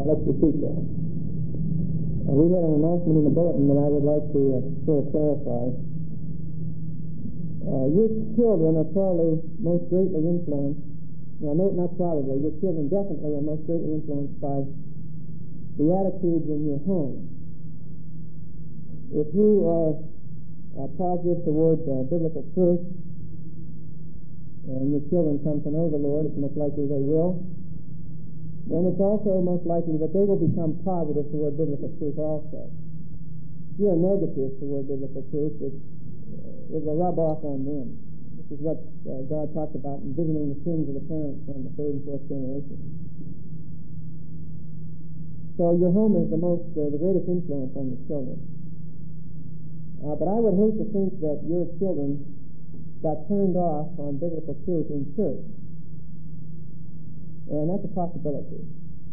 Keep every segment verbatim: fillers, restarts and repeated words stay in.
Now, let's repeat that. Uh, we had an announcement in the bulletin that I would like to uh, sort of clarify. Uh, your children are probably most greatly influenced, well, no, not probably, your children definitely are most greatly influenced by the attitudes in your home. If you are uh, positive toward uh, biblical truth, and your children come to know the Lord, it's most likely they will, then it's also most likely that they will become positive toward biblical truth also. If you're negative toward biblical truth, it's it will rub off on them. This is what uh, God talked about in visiting the sins of the parents from the third and fourth generation. So your home is the most, uh, the greatest influence on your children. Uh, but I would hate to think that your children got turned off on biblical truth in church. And that's a possibility.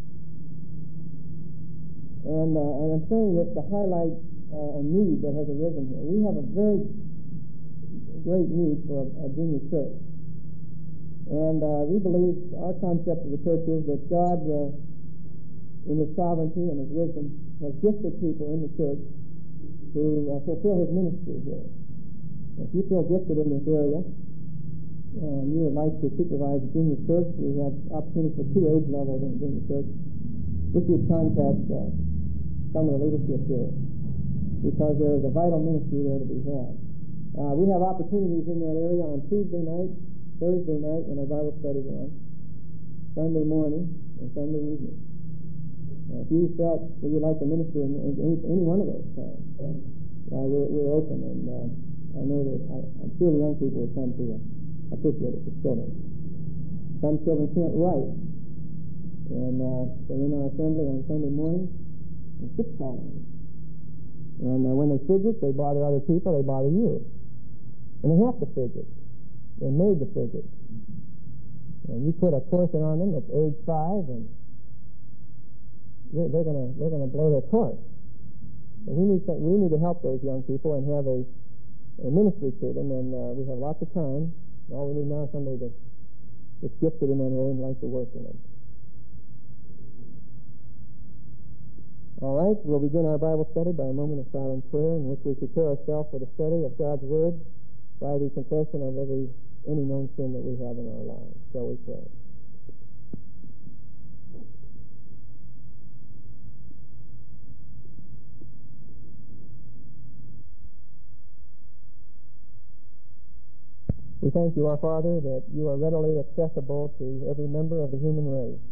And, uh, and I'm saying this to highlight uh, a need that has arisen here. We have a very great need for a, a junior church. And uh, we believe our concept of the church is that God, uh, in His sovereignty and His wisdom, has gifted people in the church to uh, fulfill His ministry here. If you feel gifted in this area, and you would like to supervise a junior church, we have opportunities for two age levels in the junior church. We should contact uh, some of the leadership here, because there is a vital ministry there to be had. Uh, we have opportunities in that area on Tuesday night, Thursday night when our Bible studies are on, Sunday morning, and Sunday evening. Uh, if you felt that you'd like to minister in, in any, any one of those times, uh, we're, we're open, and uh, I know that I, I'm sure the young people will come to uh, appreciate it for children. Some children can't write, and uh, they're in our assembly on Sunday morning and six columns. And uh, when they fidget, they bother other people, they bother you. And they have to fidget. They're made to fidget. And you put a person on them at age five, and they're, they're going to they're going to blow their course. So we need to, we need to help those young people and have a, a ministry to them. And uh, we have lots of time. All we need now is somebody that, that's gifted in that area and likes to work in it. All right, we'll begin our Bible study by a moment of silent prayer in which we prepare ourselves for the study of God's Word by the confession of every any known sin that we have in our lives. Shall we pray? We thank you, our Father, that you are readily accessible to every member of the human race.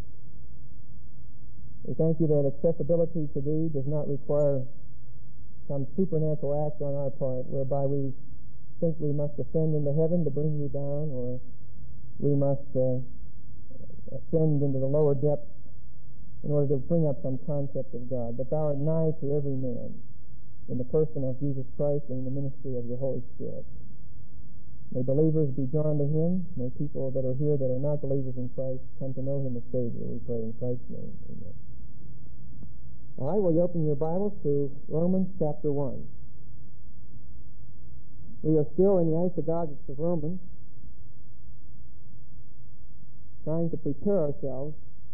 We thank you that accessibility to thee does not require some supernatural act on our part whereby we think we must ascend into heaven to bring you down, or we must uh, ascend into the lower depths in order to bring up some concept of God. But thou art nigh to every man in the person of Jesus Christ and in the ministry of your Holy Spirit. May believers be drawn to him. May people that are here that are not believers in Christ come to know him as Savior. We pray in Christ's name. Amen. All right, will you open your Bibles to Romans chapter one. We are still in the isagogics of Romans, trying to prepare ourselves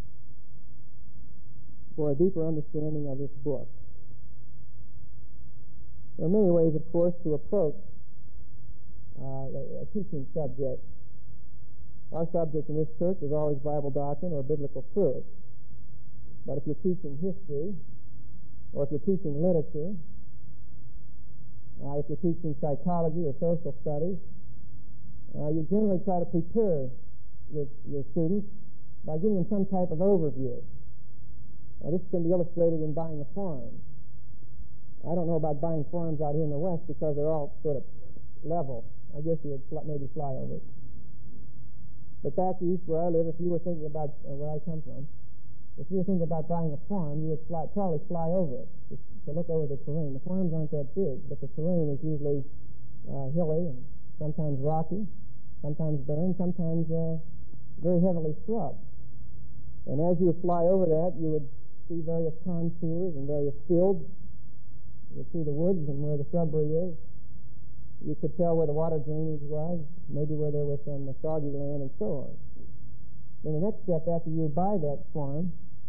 for a deeper understanding of this book. There are many ways, of course, to approach uh, a teaching subject. Our subject in this church is always Bible doctrine or biblical truth. But if you're teaching history, or if you're teaching literature, uh, if you're teaching psychology or social studies, uh, you generally try to prepare your, your students by giving them some type of overview. Now, this can be illustrated in buying a farm. I don't know about buying farms out here in the West because they're all sort of level. I guess you would fl- maybe fly over it. But back east where I live, if you were thinking about uh, where I come from, if you were thinking about buying a farm, you would fly, probably fly over it just to look over the terrain. The farms aren't that big, but the terrain is usually uh, hilly and sometimes rocky, sometimes barren, sometimes uh, very heavily shrubbed. And as you would fly over that, you would see various contours and various fields. You would see the woods and where the shrubbery is. You could tell where the water drainage was, maybe where there was some soggy land, and so on. Then the next step after you buy that farm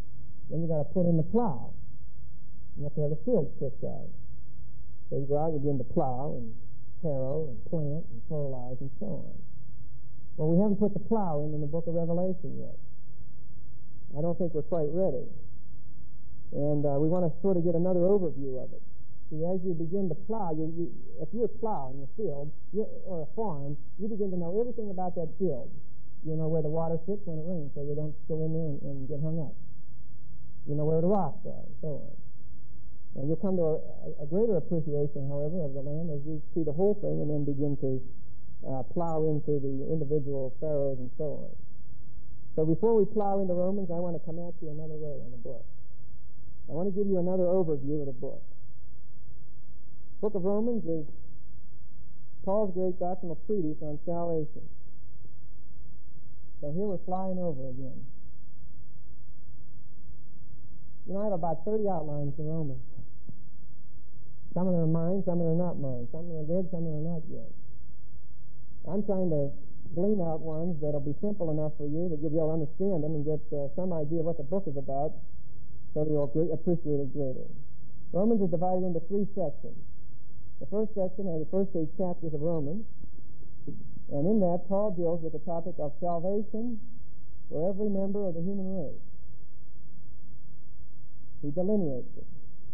Then you got to put in the plow. You have to have the fields picked out. So you go out and begin to plow and harrow and plant and fertilize and so on. Well, we haven't put the plow in in the book of Revelation yet. I don't think we're quite ready. And uh, we want to sort of get another overview of it. See, as you begin to plow, you, you, if you're plowing a field you, or a farm, you begin to know everything about that field. You know where the water sits when it rains, so you don't go in there and, and get hung up. You know where the rocks are, and so on. And you'll come to a, a greater appreciation, however, of the land as you see the whole thing and then begin to uh, plow into the individual pharaohs and so on. So before we plow into Romans, I want to come at you another way on the book. I want to give you another overview of the book. The book of Romans is Paul's great doctrinal treatise on salvation. So here we're flying over again. You know, I have about thirty outlines to Romans. Some of them are mine, some of them are not mine. Some of them are good, some of them are not good. I'm trying to glean out ones that'll be simple enough for you that you'll understand them and get uh, some idea of what the book is about so that you'll appreciate it greater. Romans is divided into three sections. The first section are the first eight chapters of Romans, and in that Paul deals with the topic of salvation for every member of the human race. He delineates it.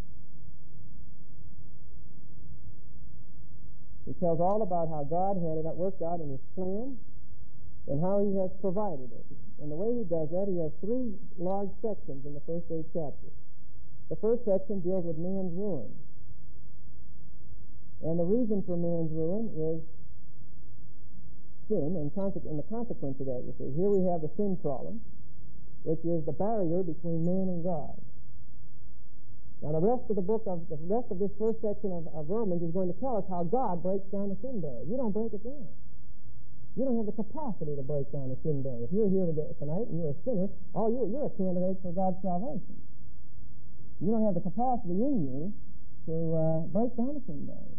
He tells all about how God had it worked out in His plan and how He has provided it. And the way He does that, He has three large sections in the first eight chapters. The first section deals with man's ruin. And the reason for man's ruin is sin, and, conse- and the consequence of that, you see. Here we have the sin problem, which is the barrier between man and God. Now, the rest of the book, of the rest of this first section of, of Romans is going to tell us how God breaks down the sin barrier. You don't break it down. You don't have the capacity to break down the sin barrier. If you're here today, tonight and you're a sinner, all you, you're a candidate for God's salvation. You don't have the capacity in you to uh, break down the sin barrier.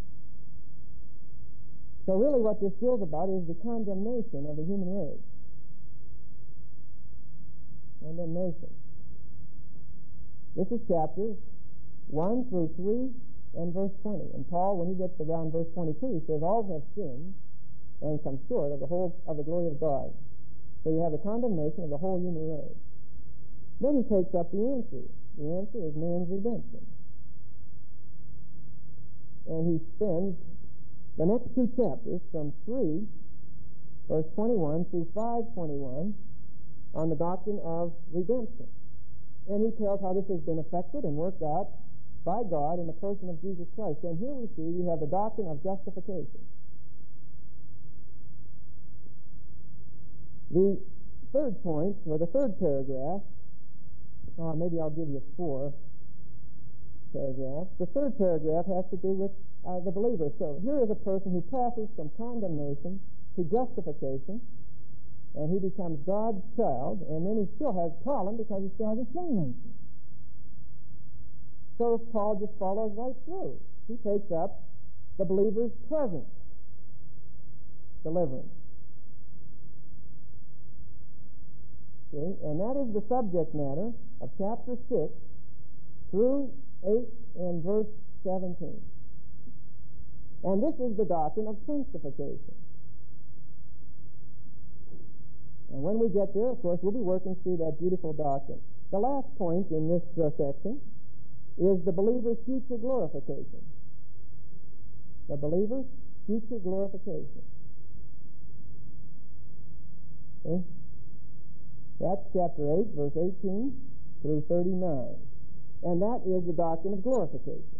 So really what this deals about is the condemnation of the human race. Condemnation. This is chapters one through three and verse twenty. And Paul, when he gets around verse twenty-two, he says, all have sinned and come short of the whole of the glory of God. So you have the condemnation of the whole human race. Then he takes up the answer. The answer is man's redemption. And he spends the next two chapters, from three, verse twenty-one, through five twenty-one, on the doctrine of redemption. And he tells how this has been effected and worked out by God in the person of Jesus Christ. And here we see we have the doctrine of justification. The third point, or the third paragraph, oh, maybe I'll give you four paragraphs. The third paragraph has to do with Uh, the believer. So here is a person who passes from condemnation to justification, and he becomes God's child, and then he still has problem because he still has a sin nature. So Paul just follows right through. He takes up the believer's present deliverance. See? And that is the subject matter of chapter six through eight and verse seventeen. And this is the doctrine of sanctification. And when we get there, of course, we'll be working through that beautiful doctrine. The last point in this uh, section is the believer's future glorification. The believer's future glorification. Okay? That's chapter eight, verse eighteen through thirty-nine. And that is the doctrine of glorification.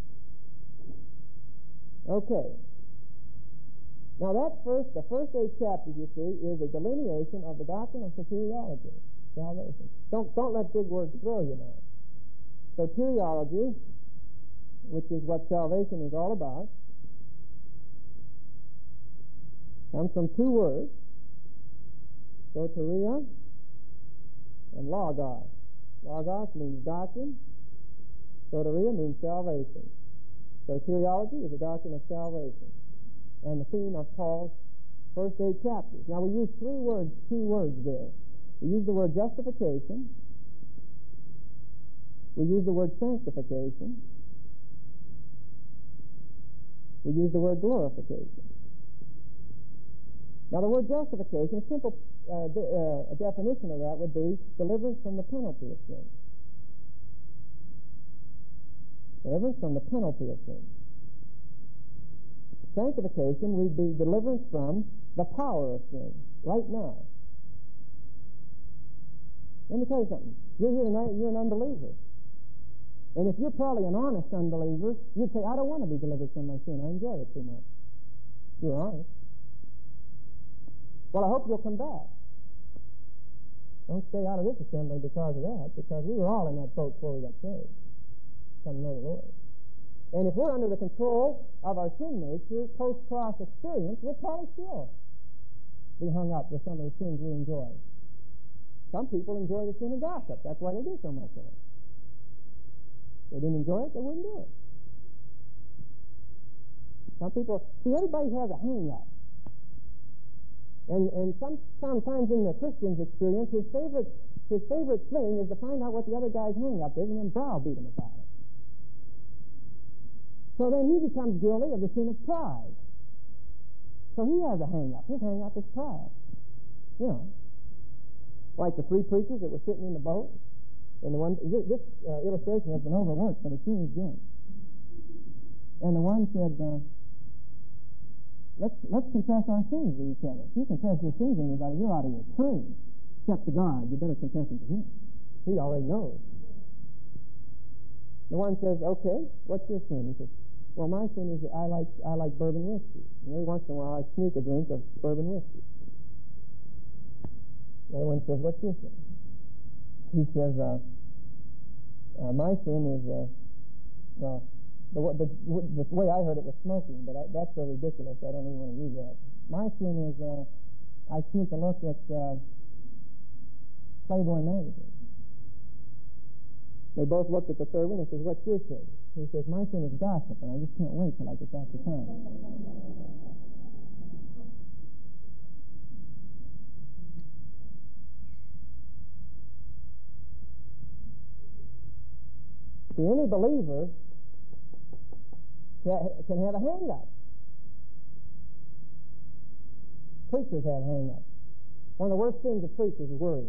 Okay. Now that first, the first eight chapters, you see, is a delineation of the doctrine of soteriology, salvation. Don't don't let big words throw you now. Soteriology, which is what salvation is all about, comes from two words, soteria and logos. Logos means doctrine. Soteria means salvation. Soteriology is the doctrine of salvation, and the theme of Paul's first eight chapters. Now we use three words, key words there. We use the word justification, We use the word sanctification. We use the word glorification. Now, the word justification, a simple uh, de- uh, a definition of that would be deliverance from the penalty of sin. Deliverance from the penalty of sin. Sanctification would be deliverance from the power of sin, right now. Let me tell you something. You're here tonight, you're an unbeliever. And if you're probably an honest unbeliever, you'd say, I don't want to be delivered from my sin. I enjoy it too much. You're honest. Well, I hope you'll come back. Don't stay out of this assembly because of that, because we were all in that boat before we got saved. Come to know the Lord. And if we're under the control of our sin nature, post-cross experience, we'll probably still be hung up with some of the sins we enjoy. Some people enjoy the sin of gossip. That's why they do so much of it. If they didn't enjoy it, they wouldn't do it. Some people, see, everybody has a hang-up. And and some sometimes in the Christian's experience, his favorite his favorite thing is to find out what the other guy's hang-up is and then browbeat him about it. So then he becomes guilty of the sin of pride. So he has a hang-up. His hang-up is pride. You know, like the three preachers that were sitting in the boat. And the one, this uh, illustration has been overworked, but it sure is good. And the one said, uh, let's let's confess our sins to each other. If you confess your sins to anybody, you're out of your tree. Except to God, you better confess them to Him. He already knows. The one says, okay, what's your sin? He says, well, my sin is that I like I like bourbon whiskey. And every once in a while I sneak a drink of bourbon whiskey. The other one says, what's your sin? He says, uh, uh, my sin is, uh, well, the, the, the way I heard it was smoking, but I, that's so ridiculous, I don't even want to use that. My sin is, uh, I sneak a look at uh, Playboy magazine. They both looked at the third one and says, what's your sin? He says, my sin is gossip, and I just can't wait till I get back to town. See, any believer can have a hang-up. Preachers have hang-ups. One of the worst things of preachers is worrying.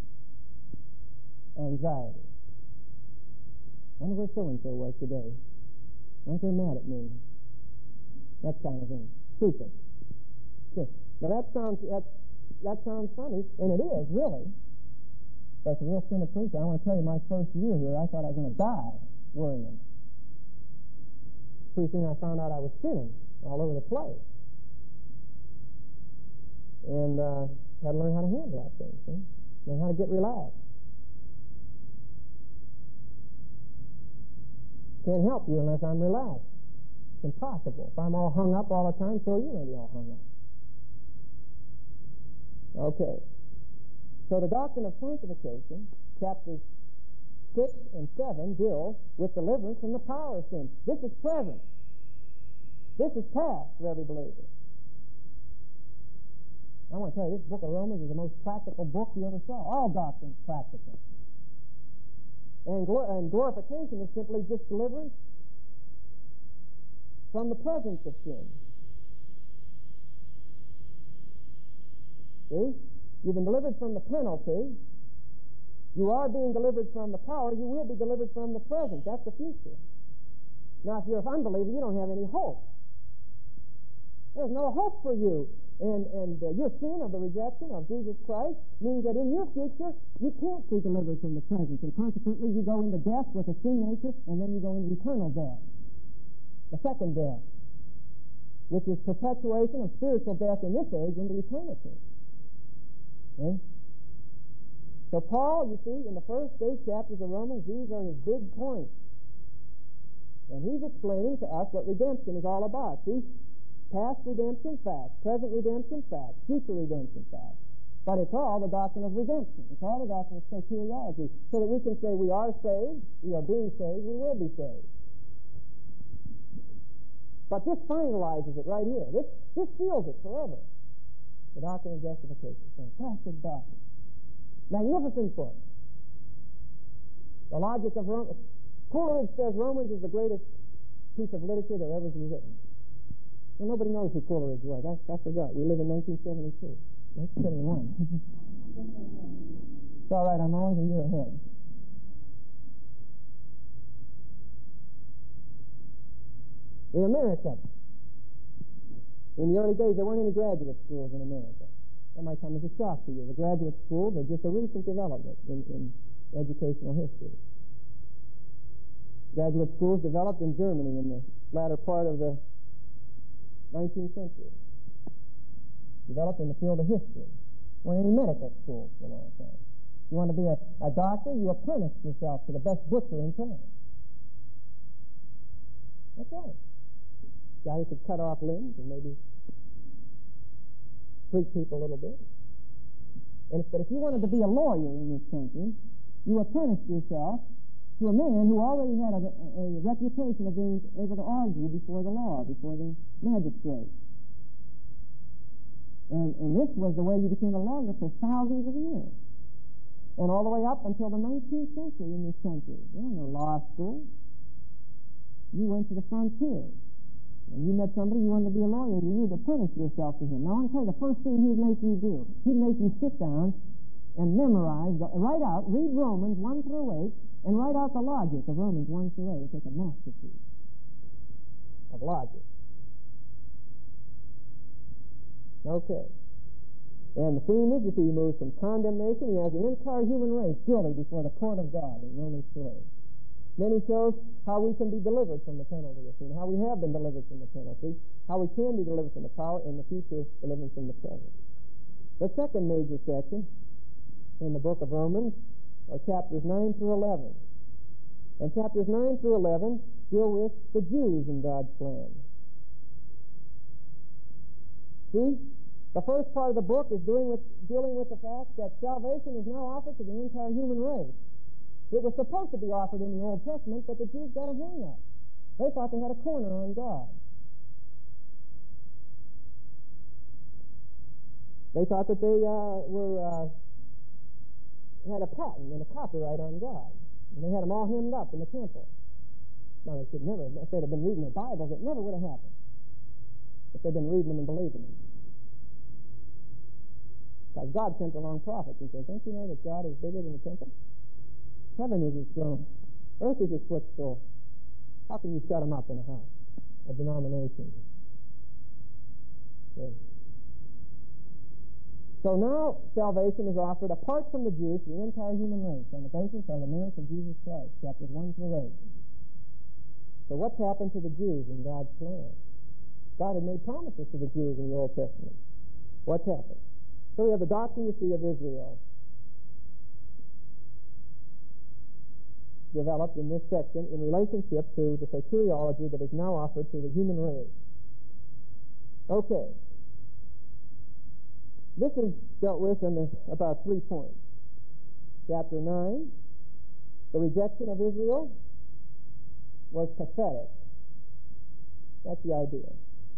Anxiety. I wonder where so-and-so was today. Weren't they mad at me? That kind of thing. Stupid. Now that sounds, that, that sounds funny, and it is, really. That's a real sin of preaching. I want to tell you, my first year here, I thought I was going to die worrying. Pretty soon I found out I was sinning all over the place. And uh, had to learn how to handle that thing, see? Learn how to get relaxed. Can't help you unless I'm relaxed. It's impossible. If I'm all hung up all the time, so you may be all hung up. Okay. So the doctrine of sanctification, chapters six and seven, deals with deliverance from the power of sin. This is present. This is past for every believer. I want to tell you, this book of Romans is the most practical book you ever saw. All doctrine's practical. And, glor- and glorification is simply just deliverance from the presence of sin. See? You've been delivered from the penalty. You are being delivered from the power. You will be delivered from the present. That's the future. Now, if you're an unbeliever, you don't have any hope. There's no hope for you. And, and uh, your sin of the rejection of Jesus Christ means that in your future, you can't be delivered from the present. And consequently, you go into death with a sin nature, and then you go into eternal death. The second death, which is perpetuation of spiritual death in this age into eternity. Okay? So Paul, you see, in the first eight chapters of Romans, these are his big points. And he's explaining to us what redemption is all about. See, past redemption, fact. Present redemption, fact. Future redemption, fact. But it's all the doctrine of redemption. It's all the doctrine of soteriology. So that we can say we are saved, we are being saved, we will be saved. But this finalizes it right here. This, this seals it forever. The doctrine of justification. Fantastic doctrine. Magnificent book. The logic of Romans. Coleridge says Romans is the greatest piece of literature that ever was written. Well, nobody knows who Coleridge was. I, I forgot. We live in nineteen seventy-two. nineteen seventy-one. It's all right. I'm always a year ahead. In America, in the early days, there weren't any graduate schools in America. That might come as a shock to you. The graduate schools are just a recent development in, in educational history. Graduate schools developed in Germany in the latter part of the nineteenth century. Developed in the field of history. Weren't any medical schools for a long time. You want to be a, a doctor, you apprentice yourself to the best butcher in town. That's right. Guy who could cut off limbs and maybe treat people a little bit. And if, but if you wanted to be a lawyer in this country, you apprenticed yourself to a man who already had a, a reputation of being able to argue before the law, before the magistrate. And, and this was the way you became a lawyer for thousands of years. And all the way up until the nineteenth century in this country. There were no law schools. You went to the frontier. And you met somebody, you wanted to be a lawyer, and you need to apprentice yourself to him. Now, I want to tell you, the first thing he'd make you do, he'd make you sit down and memorize, write out, read Romans one through eight, and write out the logic of Romans one through eight. It's a masterpiece of logic. Okay. And the theme is, you see, he moves from condemnation. He has the entire human race guilty before the court of God in Romans three. Then he shows how we can be delivered from the penalty of sin, how we have been delivered from the penalty, how we can be delivered from the power, in the future delivered from the present. The second major section in the book of Romans are chapters nine through eleven. And chapters nine through eleven deal with the Jews in God's plan. See, the first part of the book is doing with, dealing with the fact that salvation is now offered to the entire human race. It was supposed to be offered in the Old Testament, but the Jews got a hang up. They thought they had a corner on God. They thought that they uh, were uh, had a patent and a copyright on God, and they had them all hemmed up in the temple. Now, they should never, if they'd have been reading their Bibles, it never would have happened if they'd been reading them and believing them. Because God sent along prophets and said, don't you know that God is bigger than the temple? Heaven is his throne. Earth is his footstool. How can you shut him up in a house, a denomination? Okay. So now salvation is offered apart from the Jews to the entire human race on the basis of the merits of Jesus Christ, chapters one through eight. So what's happened to the Jews in God's plan? God had made promises to the Jews in the Old Testament. What's happened? So we have the doctrine, you see, of Israel developed in this section in relationship to the soteriology that is now offered to the human race. Okay. This is dealt with in the, about three points. Chapter nine, the rejection of Israel was pathetic. That's the idea.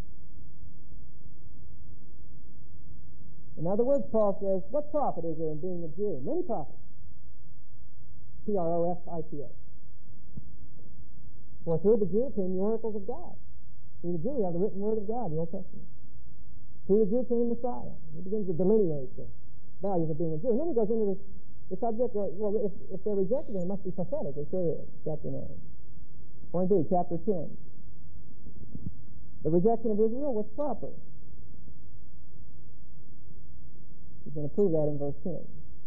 In other words, Paul says, what profit is there in being a Jew? Many profits. P R O F I T S. For through the Jew came the oracles of God. Through the Jew we have the written word of God, the Old Testament. Through the Jew came Messiah. He begins to delineate the values of being a Jew. And then he goes into this, the subject, well, well if, if they're rejected, then it must be pathetic. It sure is. Chapter nine. Point B, chapter ten. The rejection of Israel was proper. He's going to prove that in verse ten.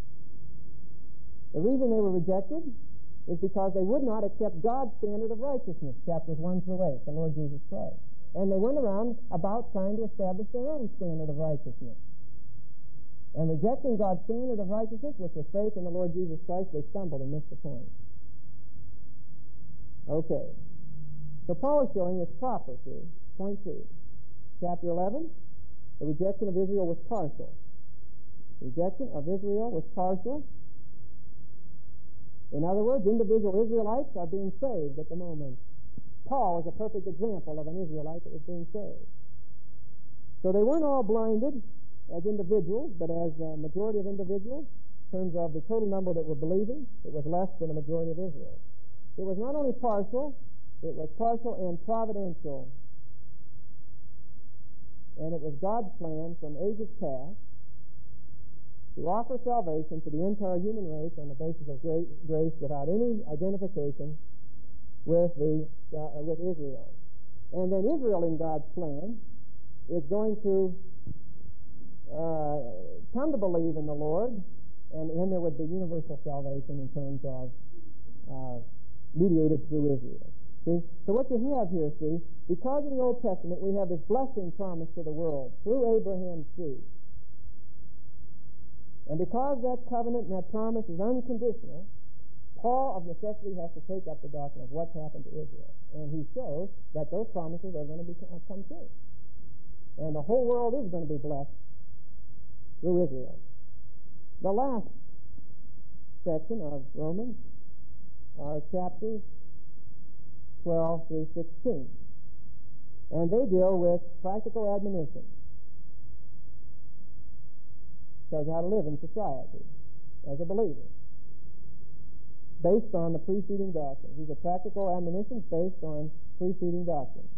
The reason they were rejected is because they would not accept God's standard of righteousness, chapters one through eight, the Lord Jesus Christ. And they went around about trying to establish their own standard of righteousness. And rejecting God's standard of righteousness, which was faith in the Lord Jesus Christ, they stumbled and missed the point. Okay. So Paul is showing it's proper, see. Point two. Chapter eleven, the rejection of Israel was partial. The rejection of Israel was partial. In other words, individual Israelites are being saved at the moment. Paul is a perfect example of an Israelite that was being saved. So they weren't all blinded as individuals, but as a majority of individuals, in terms of the total number that were believing, it was less than a majority of Israel. It was not only partial, it was partial and providential. And it was God's plan from ages past to offer salvation to the entire human race on the basis of great grace without any identification with the uh, with Israel. And then Israel in God's plan is going to uh, come to believe in the Lord, and then there would be universal salvation in terms of uh, mediated through Israel. See? So what you have here, see, because of the Old Testament, we have this blessing promised to the world through Abraham's seed. And because that covenant and that promise is unconditional, Paul of necessity has to take up the doctrine of what's happened to Israel. And he shows that those promises are going to be, uh, come true. And the whole world is going to be blessed through Israel. The last section of Romans are chapters twelve through sixteen. And they deal with practical admonition. Tells you how to live in society as a believer, based on the preceding doctrines. These are practical admonitions based on preceding doctrines.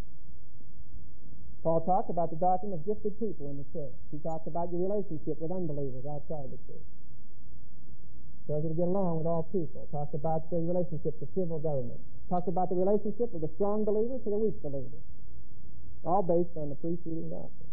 Paul talked about the doctrine of gifted people in the church. He talked about your relationship with unbelievers outside the church. Tells you to get along with all people. Talked about the relationship to civil government. Talked about the relationship of the strong believer to the weak believer. All based on the preceding doctrine.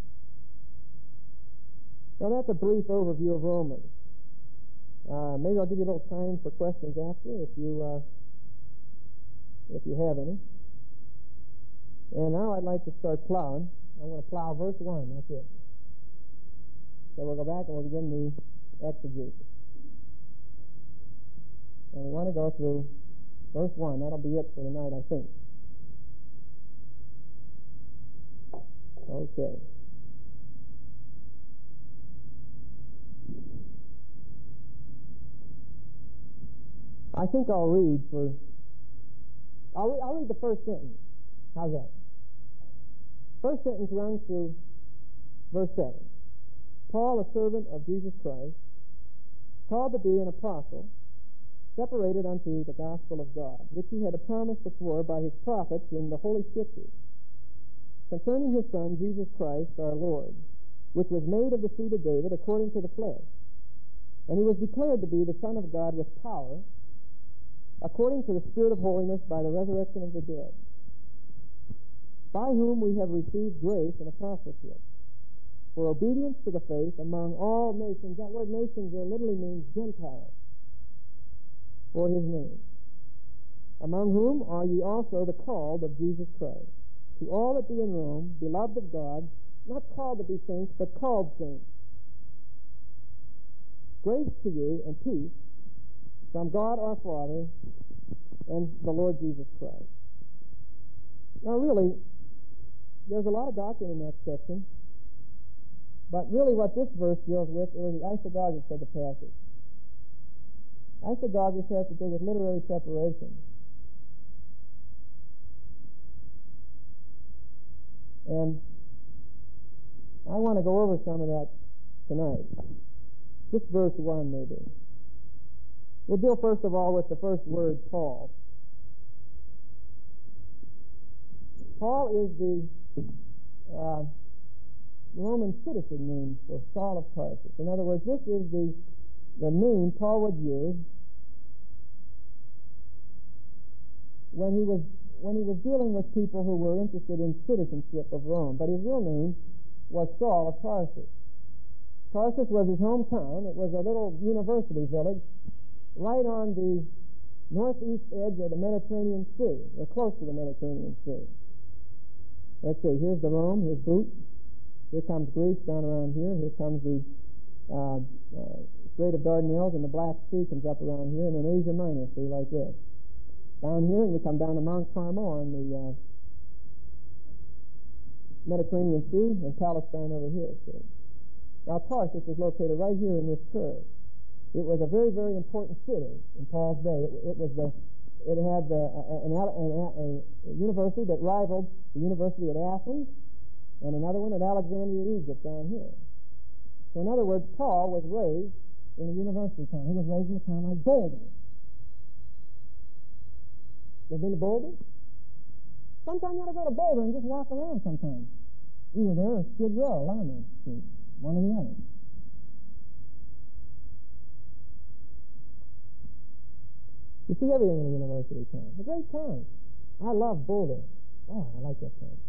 Now that's a brief overview of Romans. Uh, maybe I'll give you a little time for questions after, if you uh, if you have any. And now I'd like to start plowing. I want to plow verse one. That's it. So we'll go back and we'll begin the exegesis. And we want to go through verse one. That'll be it for tonight, I think. Okay. I think I'll read for, I'll, re- I'll read the first sentence. How's that? First sentence runs through verse seven. Paul, a servant of Jesus Christ, called to be an apostle, separated unto the gospel of God, which he had promised before by his prophets in the Holy Scriptures, concerning his Son, Jesus Christ, our Lord, which was made of the seed of David according to the flesh. And he was declared to be the Son of God with power, according to the Spirit of holiness by the resurrection of the dead, by whom we have received grace and apostleship, for obedience to the faith among all nations. That word nations there literally means Gentiles, for his name, among whom are ye also the called of Jesus Christ. To all that be in Rome, beloved of God, not called to be saints, but called saints. Grace to you and peace from God our Father and the Lord Jesus Christ. Now really, there's a lot of doctrine in that section, but really what this verse deals with is the isagogus of the passage. Isagogus has to do with literary preparation. And I want to go over some of that tonight. Just verse one, maybe. We'll deal first of all with the first word, Paul. Paul is the uh, Roman citizen name for Saul of Tarsus. In other words, this is the, the name Paul would use when he was when he was dealing with people who were interested in citizenship of Rome. But his real name was Saul of Tarsus. Tarsus was his hometown. It was a little university village right on the northeast edge of the Mediterranean Sea, or close to the Mediterranean Sea. Let's see, here's the Rome, here's Boot. Here comes Greece down around here. Here comes the uh, uh, Strait of Dardanelles, and the Black Sea comes up around here, and then Asia Minor, see, like this. Down here, and we come down to Mount Carmel on the uh, Mediterranean Sea, and Palestine over here, see. Now, Tarsus was located right here in this curve. It was a very, very important city in Paul's day. It, it was the, it had the, an, an, a, a university that rivaled the University at Athens, and another one at Alexandria, Egypt, down here. So, in other words, Paul was raised in a university town. He was raised in a town like Boulder. You ever been to Boulder? Sometimes you ought to go to Boulder and just walk around sometimes. Either there or Skid Row, Lima Street, one or the other. You see everything in a university town. It's a great town. I love Boulder. Oh, I like that town.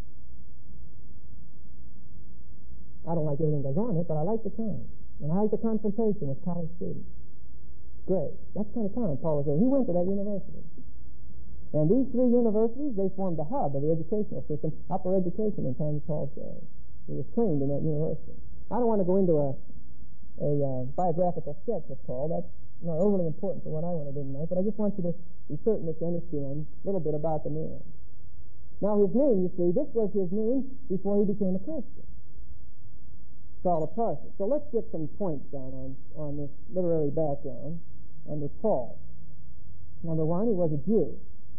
I don't like everything that goes on it, but I like the town. And I like the confrontation with college students. Great. That's the kind of town Paul was in. He went to that university. And these three universities, they formed the hub of the educational system, upper education in times Paul's day. He was trained in that university. I don't want to go into a, a uh, biographical sketch of Paul. That's not overly important for what I want to do tonight, but I just want you to be certain that you understand a little bit about the man. Now, his name, you see, this was his name before he became a Christian. Saul of Tarsus. So let's get some points down on, on this literary background under Paul. Number one, he was a Jew.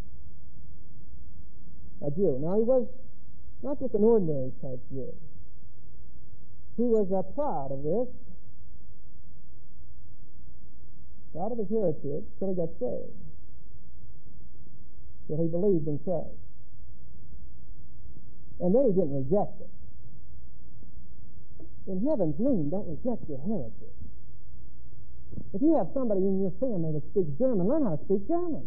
A Jew. Now, he was not just an ordinary type Jew. He was uh, proud of this, proud of his heritage, till he got saved, till he believed in Christ. And then he didn't reject it. In heaven's name, don't reject your heritage. If you have somebody in your family that speaks German, learn how to speak German.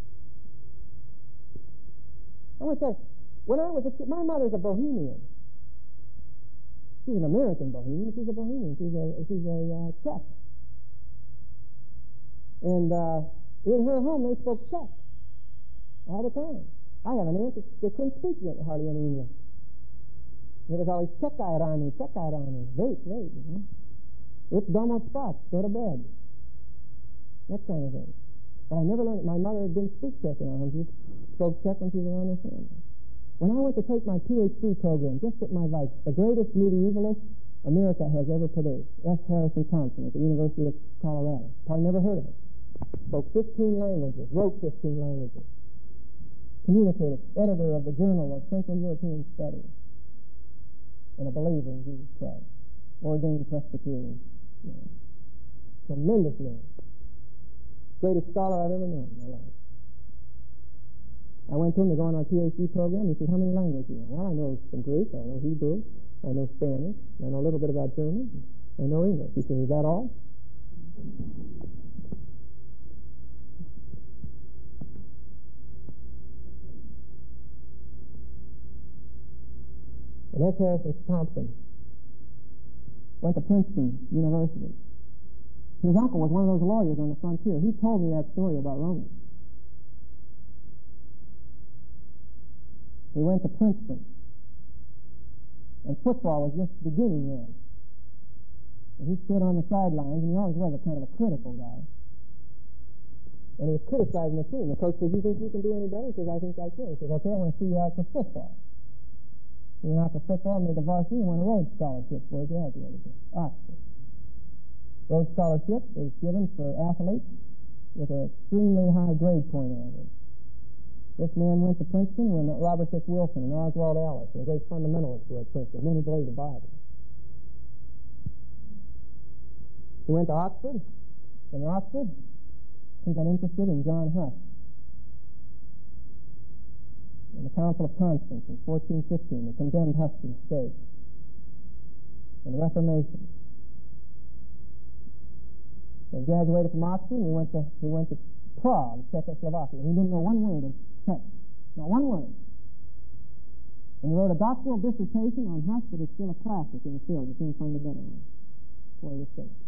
I want to tell you, when I was a kid, my mother's a Bohemian. She's an American Bohemian. She's a Bohemian. She's a she's a uh, Czech. And uh, in her home, they spoke Czech all the time. I have an aunt that couldn't speak hardly any English. It was always Czechite on me, Czechite on me. Wait, wait, you know. It's domo spot, go to bed. That kind of thing. But I never learned, my mother didn't speak Czech in our home. She spoke Czech when she was around her family. When I went to take my P H D program, just at my life, the greatest medievalist America has ever produced, F. Harrison Thompson at the University of Colorado. Probably never heard of him. Spoke fifteen languages, wrote fifteen languages. Communicator, editor of the Journal of Central European Studies, and a believer in Jesus Christ. Ordained Presbyterian. You know. Tremendous man. Greatest scholar I've ever known in my life. I went to him to go on our P H D program. He said, how many languages do you know? Well, I know some Greek, I know Hebrew, I know Spanish, I know a little bit about German, I know English. He said, is that all? And F. Harrison Thompson went to Princeton University. His uncle was one of those lawyers on the frontier. He told me that story about Romans. He went to Princeton. And football was just beginning then. And he stood on the sidelines, and he always was a kind of a critical guy. And he was criticizing the team. The coach said, you think you can do any better? He says, I think I can. He says, okay, I want to see you out for football. He went out for football, made the varsity, and won a Rhodes Scholarship for his graduated at Oxford. Rhodes Scholarship is given for athletes with an extremely high grade point average. This man went to Princeton when Robert Dick Wilson and Oswald Ellis, the great fundamentalists, were at Princeton, men who believed the Bible. He went to Oxford. In Oxford, he got interested in John Huss in the Council of Constance in fourteen fifteen, they condemned Huss to the stake. And the Reformation. So he graduated from Oxford, and he went to he went to Prague, Czechoslovakia. He didn't know one word of Czech, not one word. And he wrote a doctoral dissertation on Huss that is still a classic in the field. You can't find a better one before he was finished.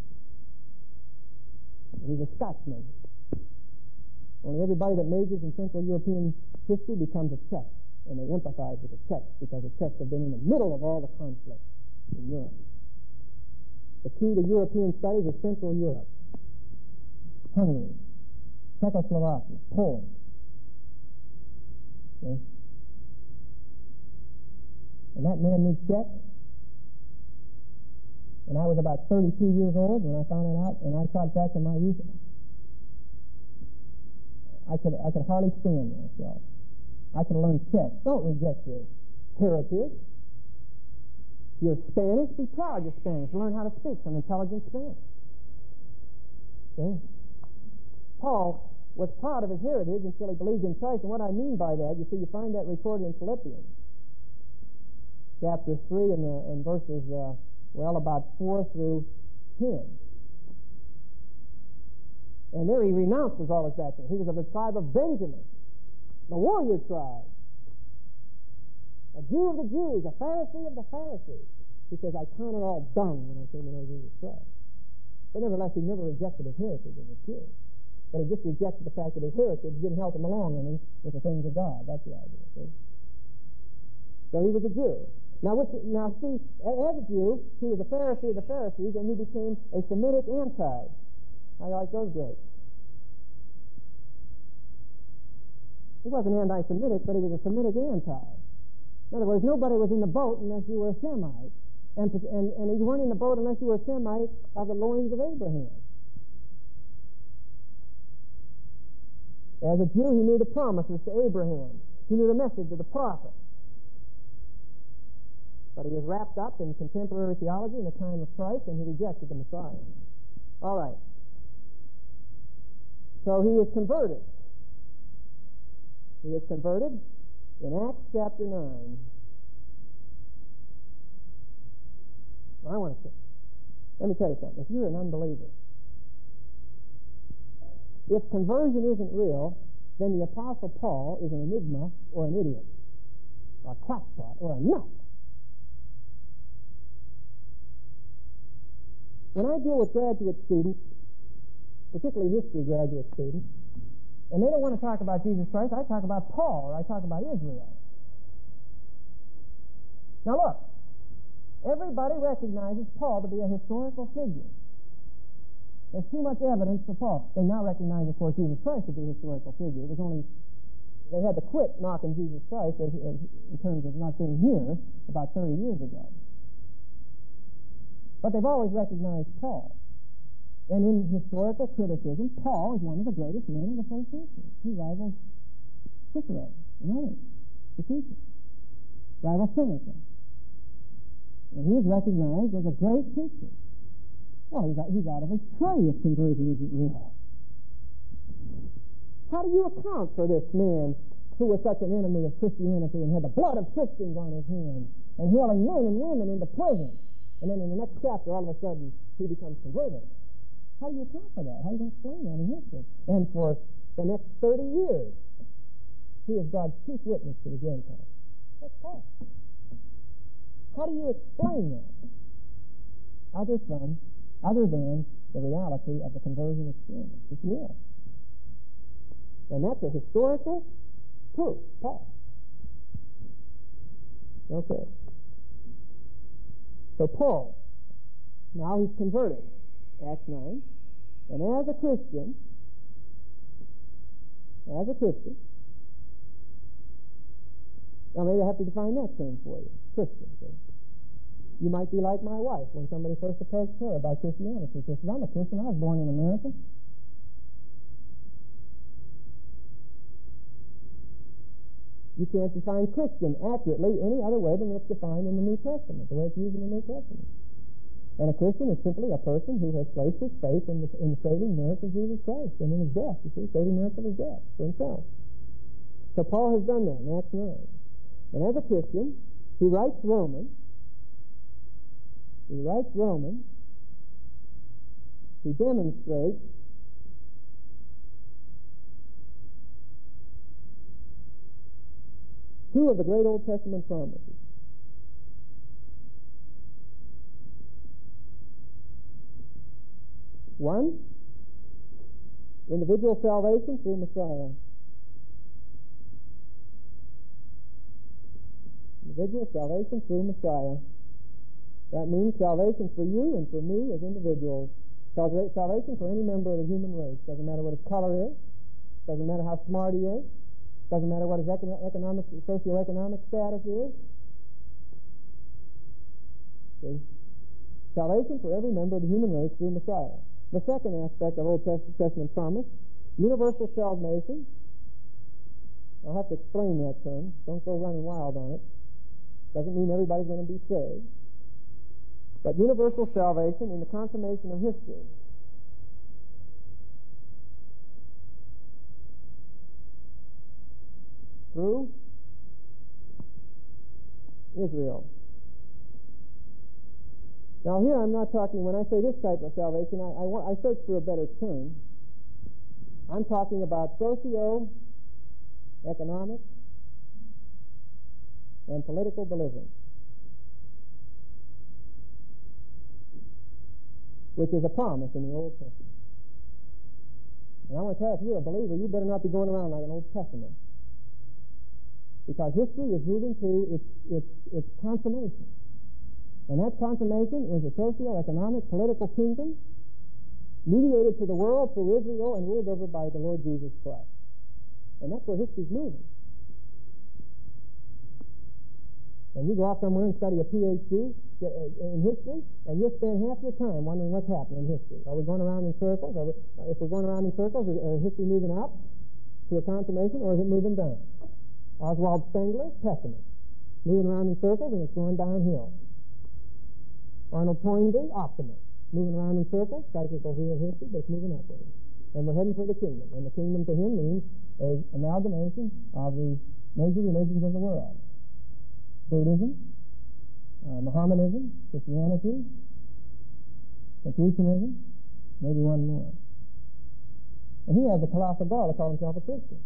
And he's a Scotsman. Only everybody that majors in Central European history becomes a Czech, and they empathize with the Czechs because the Czechs have been in the middle of all the conflict in Europe. The key to European studies is Central Europe. Hungary, Czechoslovakia, Poland. Okay? And that man knew Czech. And I was about thirty-two years old when I found it out, and I thought back to my youth. I could I could hardly stand myself. I could learn Czech. Don't reject your heritage. You're Spanish, be proud you're Spanish. Learn how to speak some intelligent Spanish. Okay? Paul was proud of his heritage until he believed in Christ. And what I mean by that, you see, you find that recorded in Philippians, chapter three, and, the, and verses, uh, well, about four through ten. And there he renounces all his background. He was of the tribe of Benjamin, the warrior tribe, a Jew of the Jews, a Pharisee of the Pharisees. He says, I count it all dung when I came to know Jesus Christ. But nevertheless, he never rejected his heritage as a Jew. But he just rejected the fact that his heritage didn't help him along any with the things of God. That's the idea. See? So he was a Jew. Now, which, now see, as a Jew, he was a Pharisee of the Pharisees, and he became a Semitic anti. How do you like those grapes? He wasn't anti-Semitic, but he was a Semitic anti. In other words, nobody was in the boat unless you were a Semite. And, and, and you weren't in the boat unless you were a Semite of the loins of Abraham. As a Jew, he knew the promises to Abraham. He knew the message of the prophet. But he was wrapped up in contemporary theology in the time of Christ, and he rejected the Messiah. All right. So he is converted. He is converted in Acts chapter nine. I want to say, let me tell you something. If you're an unbeliever, if conversion isn't real, then the Apostle Paul is an enigma or an idiot or a crackpot or a nut. When I deal with graduate students, particularly history graduate students, and they don't want to talk about Jesus Christ, I talk about Paul or I talk about Israel. Now look, everybody recognizes Paul to be a historical figure. There's too much evidence for Paul. They now recognize, of course, Jesus Christ to be a historical figure. It was only, they had to quit knocking Jesus Christ as, as, in terms of not being here about thirty years ago. But they've always recognized Paul. And in historical criticism, Paul is one of the greatest men of the first century. He rivals Cicero and others, the teacher. Rivals Seneca. And he is recognized as a great teacher. Well, he's out, he's out of his tray if conversion isn't real. How do you account for this man who was such an enemy of Christianity and had the blood of Christians on his hands and hailing men and women into prison? And then in the next chapter, all of a sudden, he becomes converted. How do you account for that? How do you explain that in history? And for the next thirty years, he is God's chief witness to the Gentiles. That's Paul. How do you explain that? Other from, other than the reality of the conversion experience. It's real. And that's a historical proof. Paul. Okay. So Paul, now he's converted. Acts nine. And as a Christian, as a Christian, now maybe I have to define that term for you. Christian. So you might be like my wife when somebody first approached her about Christianity. She says, I'm a Christian. I was born in America. You can't define Christian accurately any other way than it's defined in the New Testament, the way it's used in the New Testament. And a Christian is simply a person who has placed his faith in the, in the saving merits of Jesus Christ and in his death, you see, saving merits of his death for himself. So Paul has done that in Acts nine. And as a Christian, he writes Romans. He writes Romans. He demonstrates two of the great Old Testament promises. One, individual salvation through Messiah. Individual salvation through Messiah. That means salvation for you and for me as individuals. Salvation for any member of the human race. Doesn't matter what his color is. Doesn't matter how smart he is. Doesn't matter what his economic, socioeconomic status is. See? Salvation for every member of the human race through Messiah. The second aspect of Old Testament promise, universal salvation. I'll have to explain that term. Don't go running wild on it. Doesn't mean everybody's going to be saved. But universal salvation in the consummation of history. through Israel. Now here I'm not talking, when I say this type of salvation, I, I, want, I search for a better term. I'm talking about socio-economic and political deliverance, which is a promise in the Old Testament. And I want to tell you, if you're a believer, you better not be going around like an Old Testament, because history is moving to its, its, its consummation. And that consummation is a socio-economic political kingdom mediated to the world through Israel and ruled over by the Lord Jesus Christ. And that's where history's moving. And you go off somewhere and study a P H D in history, and you'll spend half your time wondering what's happening in history. Are we going around in circles? Are we, if we're going around in circles, is, is history moving up to a consummation, or is it moving down? Oswald Spengler, pessimist, moving around in circles, and it's going downhill. Arnold Toynbee, optimist, moving around in circles, cyclical view of history, but it's moving upward. And we're heading for the kingdom. And the kingdom to him means an amalgamation of the major religions of the world. Buddhism, uh, Mohammedanism, Christianity, Confucianism, maybe one more. And he has the colossal gall to call himself a Christian.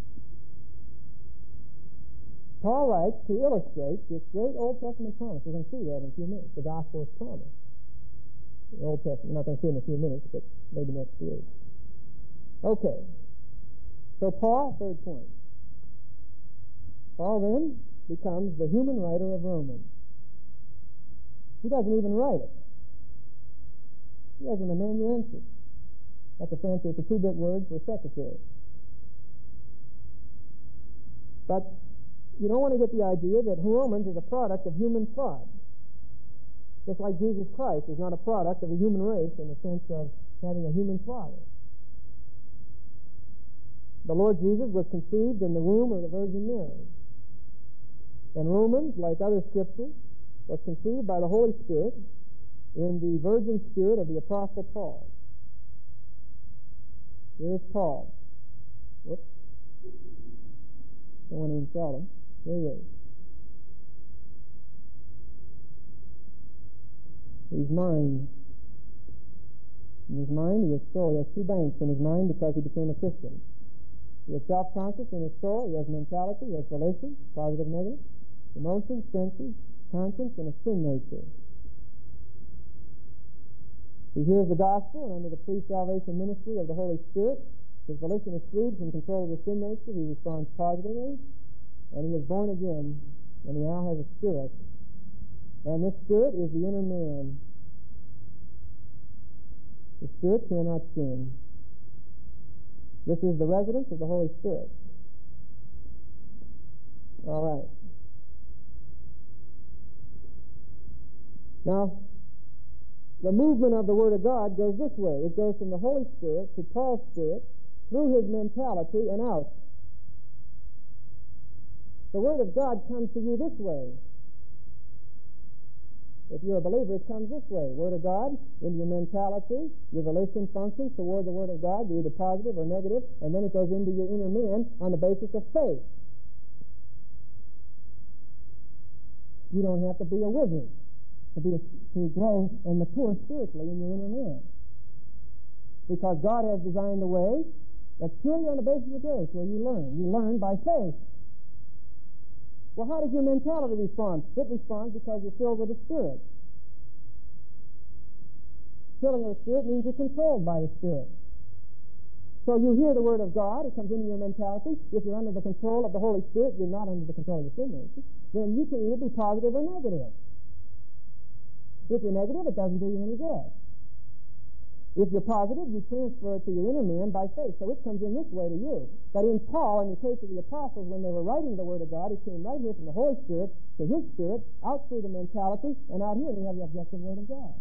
Paul writes to illustrate this great Old Testament promise. We're going to see that in a few minutes. The gospel's promise. The Old Testament. We're not going to see it in a few minutes, but maybe next week. Okay. So Paul, third point. Paul then becomes the human writer of Romans. He doesn't even write it. He has an amanuensis. That's a fancy, it's a two-bit word for secretary. But you don't want to get the idea that Romans is a product of human thought. Just like Jesus Christ is not a product of the human race in the sense of having a human father. The Lord Jesus was conceived in the womb of the Virgin Mary. And Romans, like other scriptures, was conceived by the Holy Spirit in the virgin spirit of the Apostle Paul. Here's Paul. Whoops. Don't want to even tell him. Here he is. He's mind. In his mind, he is soul. He has two banks in his mind because he became a Christian. He is self-conscious in his soul. He has mentality. He has volition, positive, negative, emotions, senses, conscience, and a sin nature. He hears the gospel, and under the pre-salvation ministry of the Holy Spirit, his volition is freed from control of the sin nature. He responds positively, and he is born again, and he now has a spirit. And this spirit is the inner man. The spirit cannot sin. This is the residence of the Holy Spirit. All right. Now, the movement of the Word of God goes this way. It goes from the Holy Spirit to Paul's spirit, through his mentality, and out. The Word of God comes to you this way. If you're a believer, it comes this way. Word of God, into your mentality, your volition functions toward the Word of God, you're either positive or negative, and then it goes into your inner man on the basis of faith. You don't have to be a wizard to, be a, to grow and mature spiritually in your inner man. Because God has designed a way that's purely on the basis of grace, where you learn. You learn by faith. Well, how does your mentality respond? It responds because you're filled with the Spirit. Filling with the Spirit means you're controlled by the Spirit. So you hear the Word of God, it comes into your mentality. If you're under the control of the Holy Spirit, you're not under the control of your sin nature, then you can either be positive or negative. If you're negative, it doesn't do you any good. If you're positive, you transfer it to your inner man by faith. So it comes in this way to you. But in Paul, in the case of the apostles, when they were writing the Word of God, it came right here from the Holy Spirit to his Spirit, out through the mentality, and out here we have the objective Word of God.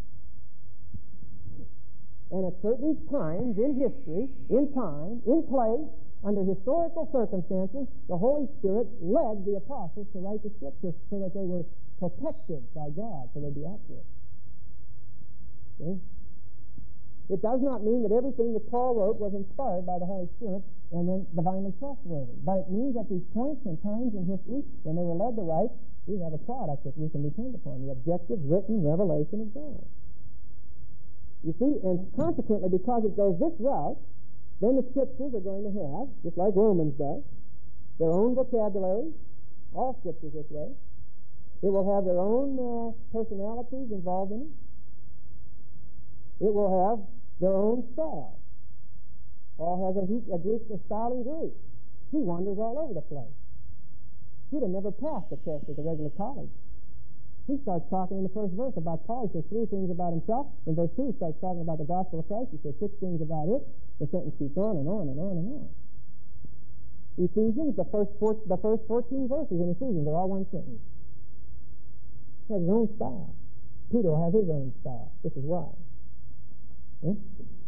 And at certain times in history, in time, in place, under historical circumstances, the Holy Spirit led the apostles to write the Scriptures so that they were protected by God, so they'd be accurate. See? It does not mean that everything that Paul wrote was inspired by the Holy Spirit and then divinely trustworthy. But it means that these points and times in history, when they were led to write, we have a product that we can depend upon, the objective written revelation of God. You see, and consequently, because it goes this route, then the Scriptures are going to have, just like Romans does, their own vocabulary, all Scriptures this way. It will have their own uh, personalities involved in it. It will have their own style. Paul has a, a Greek a style in Greek. He wanders all over the place. He'd have never passed the test at the regular college. He starts talking in the first verse about Paul. He says three things about himself. In verse two, he starts talking about the gospel of Christ. He says six things about it. The sentence keeps on and on and on and on. Ephesians, the first four, the first fourteen verses in Ephesians are all one sentence. He has his own style. Peter will have his own style. This is why. Yeah?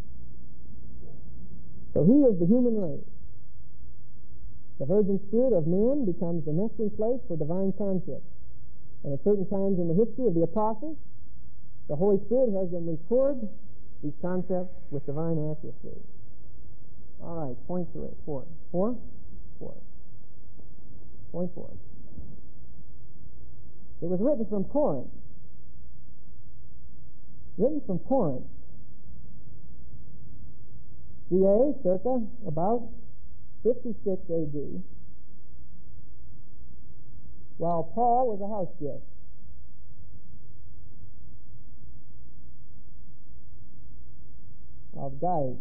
So he is the human race. The virgin spirit of men becomes the nesting place for divine concepts. And at certain times in the history of the apostles, the Holy Spirit has them record these concepts with divine accuracy. All right, point three, four. Four? Four. Point four. It was written from Corinth. Written from Corinth. C A, circa about fifty-six A D, while Paul was a house guest. Of Gaius.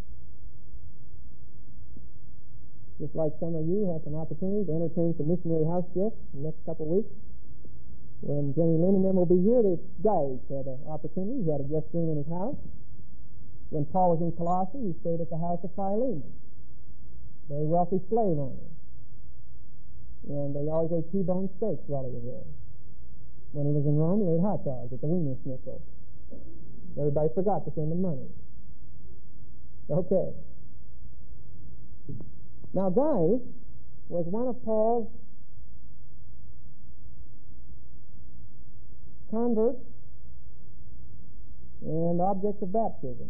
Just like some of you have some opportunity to entertain some missionary house guests in the next couple of weeks. When Jenny Lynn and them will be here, the Gaius had an opportunity. He had a guest room in his house. When Paul was in Colossae, he stayed at the house of Philemon, very wealthy slave owner. And they always ate T-bone steaks while he was there. When he was in Rome, he ate hot dogs at the Wiener Schnitzel. Everybody forgot to send him money. Okay. Now, Gaius was one of Paul's converts and object of baptism.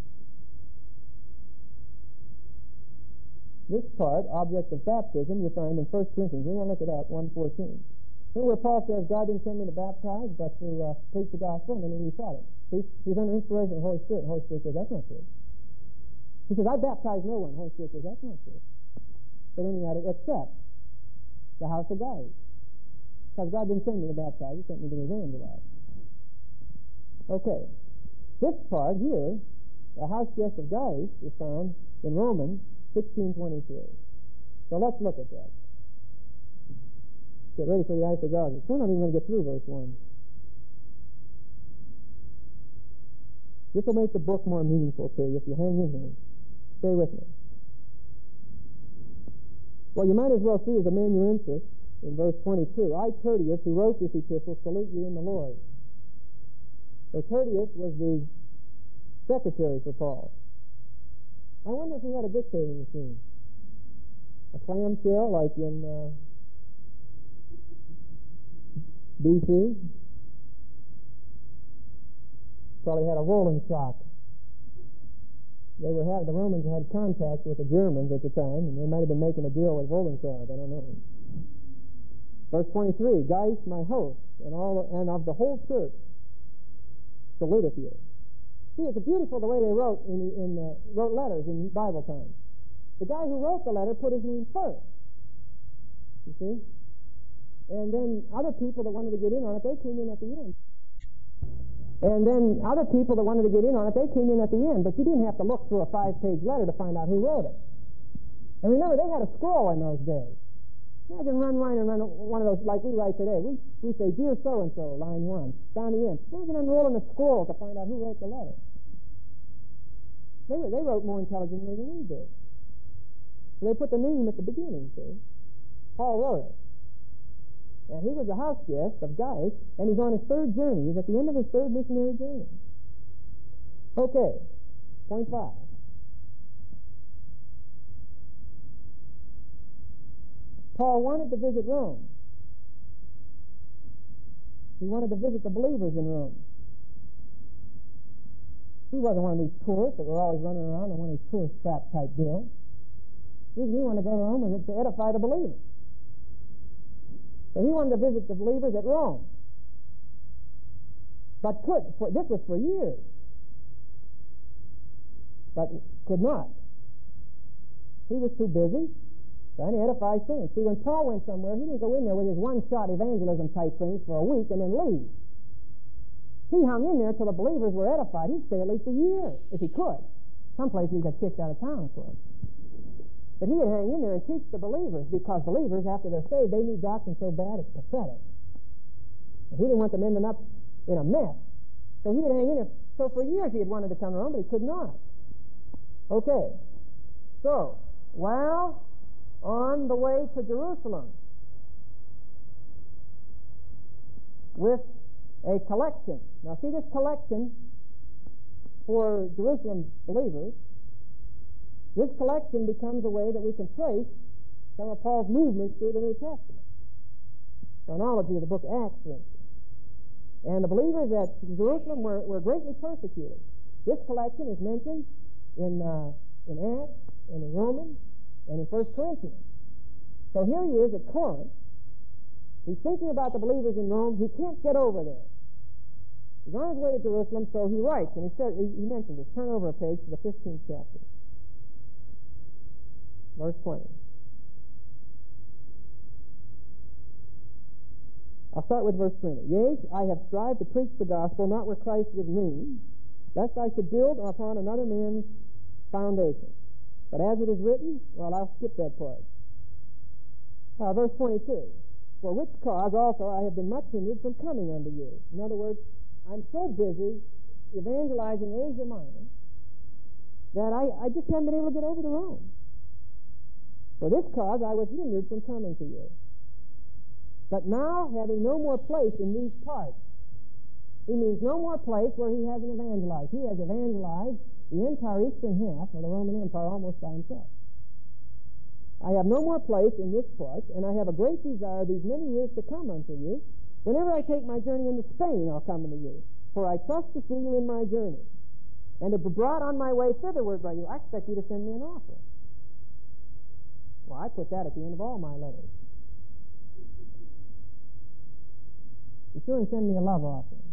This part, object of baptism, you find in First Corinthians. We want to look it up, one fourteen. Here where Paul says, God didn't send me to baptize, but to uh, preach the gospel, and then he recited it. See, he's under inspiration of the Holy Spirit. The Holy Spirit says, that's not true. He says, I baptize no one. The Holy Spirit says, that's not true. But then he added, except the house of Gaius. Because God didn't send me to baptize, he sent me to evangelize. Okay. This part here, the house guest of Gaius, is found in Romans sixteen twenty-three. So let's look at that. Get ready for the isagogic. We're not even going to get through verse one. This will make the book more meaningful to you if you hang in here. Stay with me. Well, you might as well see as amanuensis in verse twenty-two. I, Tertius, who wrote this epistle, salute you in the Lord. So Tertius was the secretary for Paul. I wonder if he had a dictating machine. A clamshell like in uh, B C. Probably had a rolling stock. They were had, the Romans had contact with the Germans at the time, and they might have been making a deal with rolling stock. I don't know. Verse twenty-three, Gaius, my host, and all and of the whole church, saluteth you. See, it's beautiful the way they wrote in, in uh, wrote letters in Bible times. The guy who wrote the letter put his name first. You see? And then other people that wanted to get in on it, they came in at the end. And then other people that wanted to get in on it, they came in at the end. But you didn't have to look through a five-page letter to find out who wrote it. And remember, they had a scroll in those days. Imagine run, run, and run one of those like we write today. We we say, dear so-and-so, line one, down the end. Imagine unrolling a scroll to find out who wrote the letter. They, were, they wrote more intelligently than we do. So they put the name at the beginning, see? Paul wrote it. And he was a house guest of Gaius, and he's on his third journey. He's at the end of his third missionary journey. Okay, point five. Paul wanted to visit Rome. He wanted to visit the believers in Rome. He wasn't one of these tourists that were always running around in one of these tourist trap type deals. The reason he wanted to go to Rome was to edify the believers. So he wanted to visit the believers at Rome. But could, for, this was for years. But could not. He was too busy trying to edify saints. See, when Paul went somewhere, he didn't go in there with his one-shot evangelism type things for a week and then leave. He hung in there till the believers were edified. He'd stay at least a year, if he could. Some places he got kicked out of town, of course. But he would hang in there and teach the believers, because believers, after they're saved, they need doctrine so bad it's pathetic. And he didn't want them ending up in a mess. So he would hang in there. So for years he had wanted to come to Rome, but he could not. Okay. So, while on the way to Jerusalem with a collection. Now see, this collection for Jerusalem believers, this collection becomes a way that we can trace some of Paul's movements through the New Testament. Chronology of the book of Acts, for instance. And the believers at Jerusalem were, were greatly persecuted. This collection is mentioned in, uh, in Acts and in Romans and in First Corinthians. So here he is at Corinth. He's thinking about the believers in Rome. He can't get over there. He's on his way to Jerusalem, so he writes, and he says, he, he mentions this. Turn over a page to the fifteenth chapter. Verse twenty. I'll start with verse twenty. Yea, I have strived to preach the gospel, not where Christ was named, lest I should build upon another man's foundation. But as it is written, well, I'll skip that part. Uh, verse twenty-two. For which cause also I have been much hindered from coming unto you. In other words, I'm so busy evangelizing Asia Minor that I, I just haven't been able to get over to Rome. For this cause I was hindered from coming to you. But now, having no more place in these parts, he means no more place where he hasn't evangelized. He has evangelized the entire eastern half of the Roman Empire almost by himself. I have no more place in this part, and I have a great desire these many years to come unto you. Whenever I take my journey into Spain, I'll come unto you, for I trust to see you in my journey, and to be brought on my way thitherward by you. I expect you to send me an offering. Well, I put that at the end of all my letters. Be sure and send me a love offering.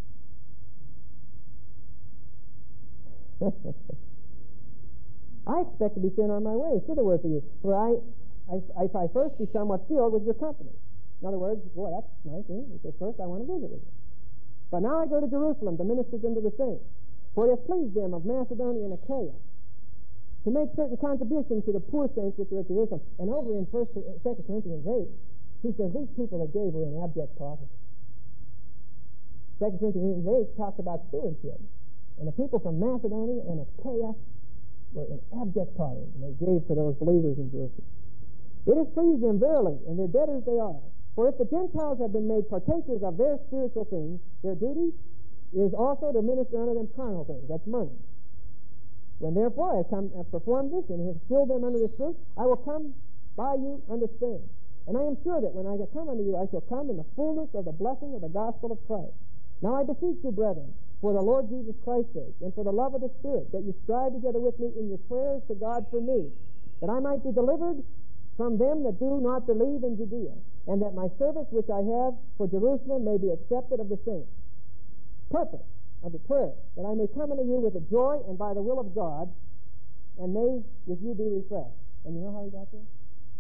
I expect to be sent on my way thitherward for you, for I, I, if I first be somewhat filled with your company. In other words, boy, that's nice. Eh? He says, first I want to visit with you. But now I go to Jerusalem to minister unto the saints. For it has pleased them of Macedonia and Achaia to make certain contributions to the poor saints which are at Jerusalem. And over in First, Second Corinthians eight, he says these people that gave were in abject poverty. Second Corinthians eight talks about stewardship. And the people from Macedonia and Achaia were in abject poverty, and they gave to those believers in Jerusalem. It has pleased them verily, and their debtors they are. For if the Gentiles have been made partakers of their spiritual things, their duty is also to minister unto them carnal things. That's money. When therefore I have, come, have performed this, and have filled them under this fruit, I will come by you unto Spain. And I am sure that when I come unto you, I shall come in the fullness of the blessing of the gospel of Christ. Now I beseech you, brethren, for the Lord Jesus Christ's sake, and for the love of the Spirit, that you strive together with me in your prayers to God for me, that I might be delivered from them that do not believe in Judea, and that my service which I have for Jerusalem may be accepted of the saints. Purpose of the prayer, that I may come unto you with a joy and by the will of God, and may with you be refreshed. And you know how he got there?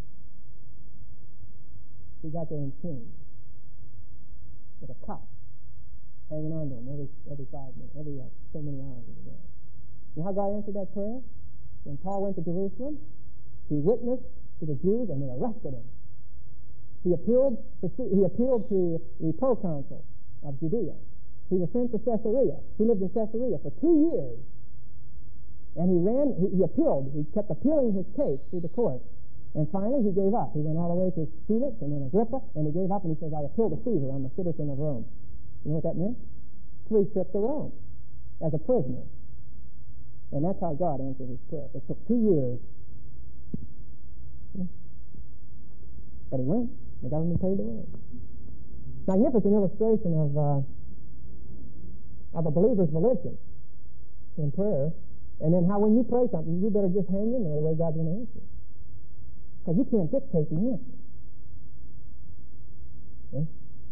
He got there in chains, with a cup hanging on to him every every five minutes, every uh, so many hours of the day. You know how God answered that prayer? When Paul went to Jerusalem, he witnessed to the Jews, and they arrested him. He appealed to he appealed to the proconsul of Judea. He was sent to Caesarea. He lived in Caesarea for two years, and he ran. He, he appealed. He kept appealing his case through the court, and finally he gave up. He went all the way to Felix and then Agrippa, and he gave up, and he says, "I appeal to Caesar. I'm a citizen of Rome." You know what that meant? Free trip to Rome as a prisoner. And that's how God answered his prayer. It took two years. But he went. The government paid the way. Magnificent illustration of uh, of a believer's volition. in prayer. And then how, when you pray something, you better just hang in there the way God's going to answer. Because you can't dictate the answer. Okay?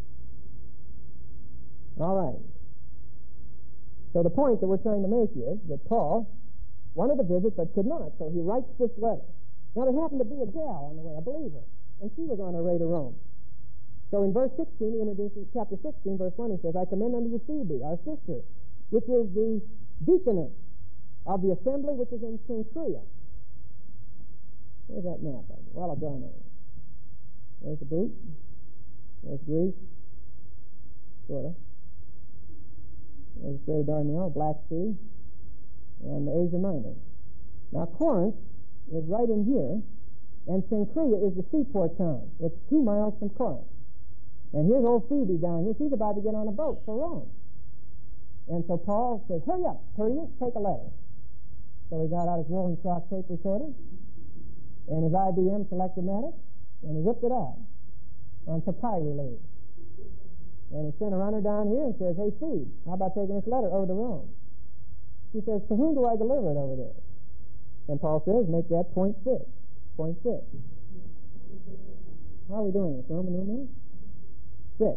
All right. So the point that we're trying to make is that Paul wanted to visit but could not, so he writes this letter. Now, there happened to be a gal on the way, a believer, and she was on her way to Rome. So in verse sixteen, he introduces, chapter sixteen, verse one, he says, I commend unto you Phoebe, our sister, which is the deaconess of the assembly which is in Cenchrea. Where's that map? Well, I'll draw another one. There's the boot. There's Greece. Sort of. There's the Strait of Dardanelles, Black Sea, and the Asia Minor. Now, Corinth is right in here, and Cenchrea is the seaport town. It's two miles from Corinth. And here's old Phoebe down here. She's about to get on a boat for Rome. And so Paul says, hurry up, hurry up, take a letter. So he got out his rolling stock tape recorder and his I B M Selectromatic, and he whipped it out on papyri leaves. And he sent a runner down here and says, hey, Phoebe, how about taking this letter over to Rome? She says, to whom do I deliver it over there? And Paul says, make that point six. Point six. How are we doing this? Roman numerals? Six.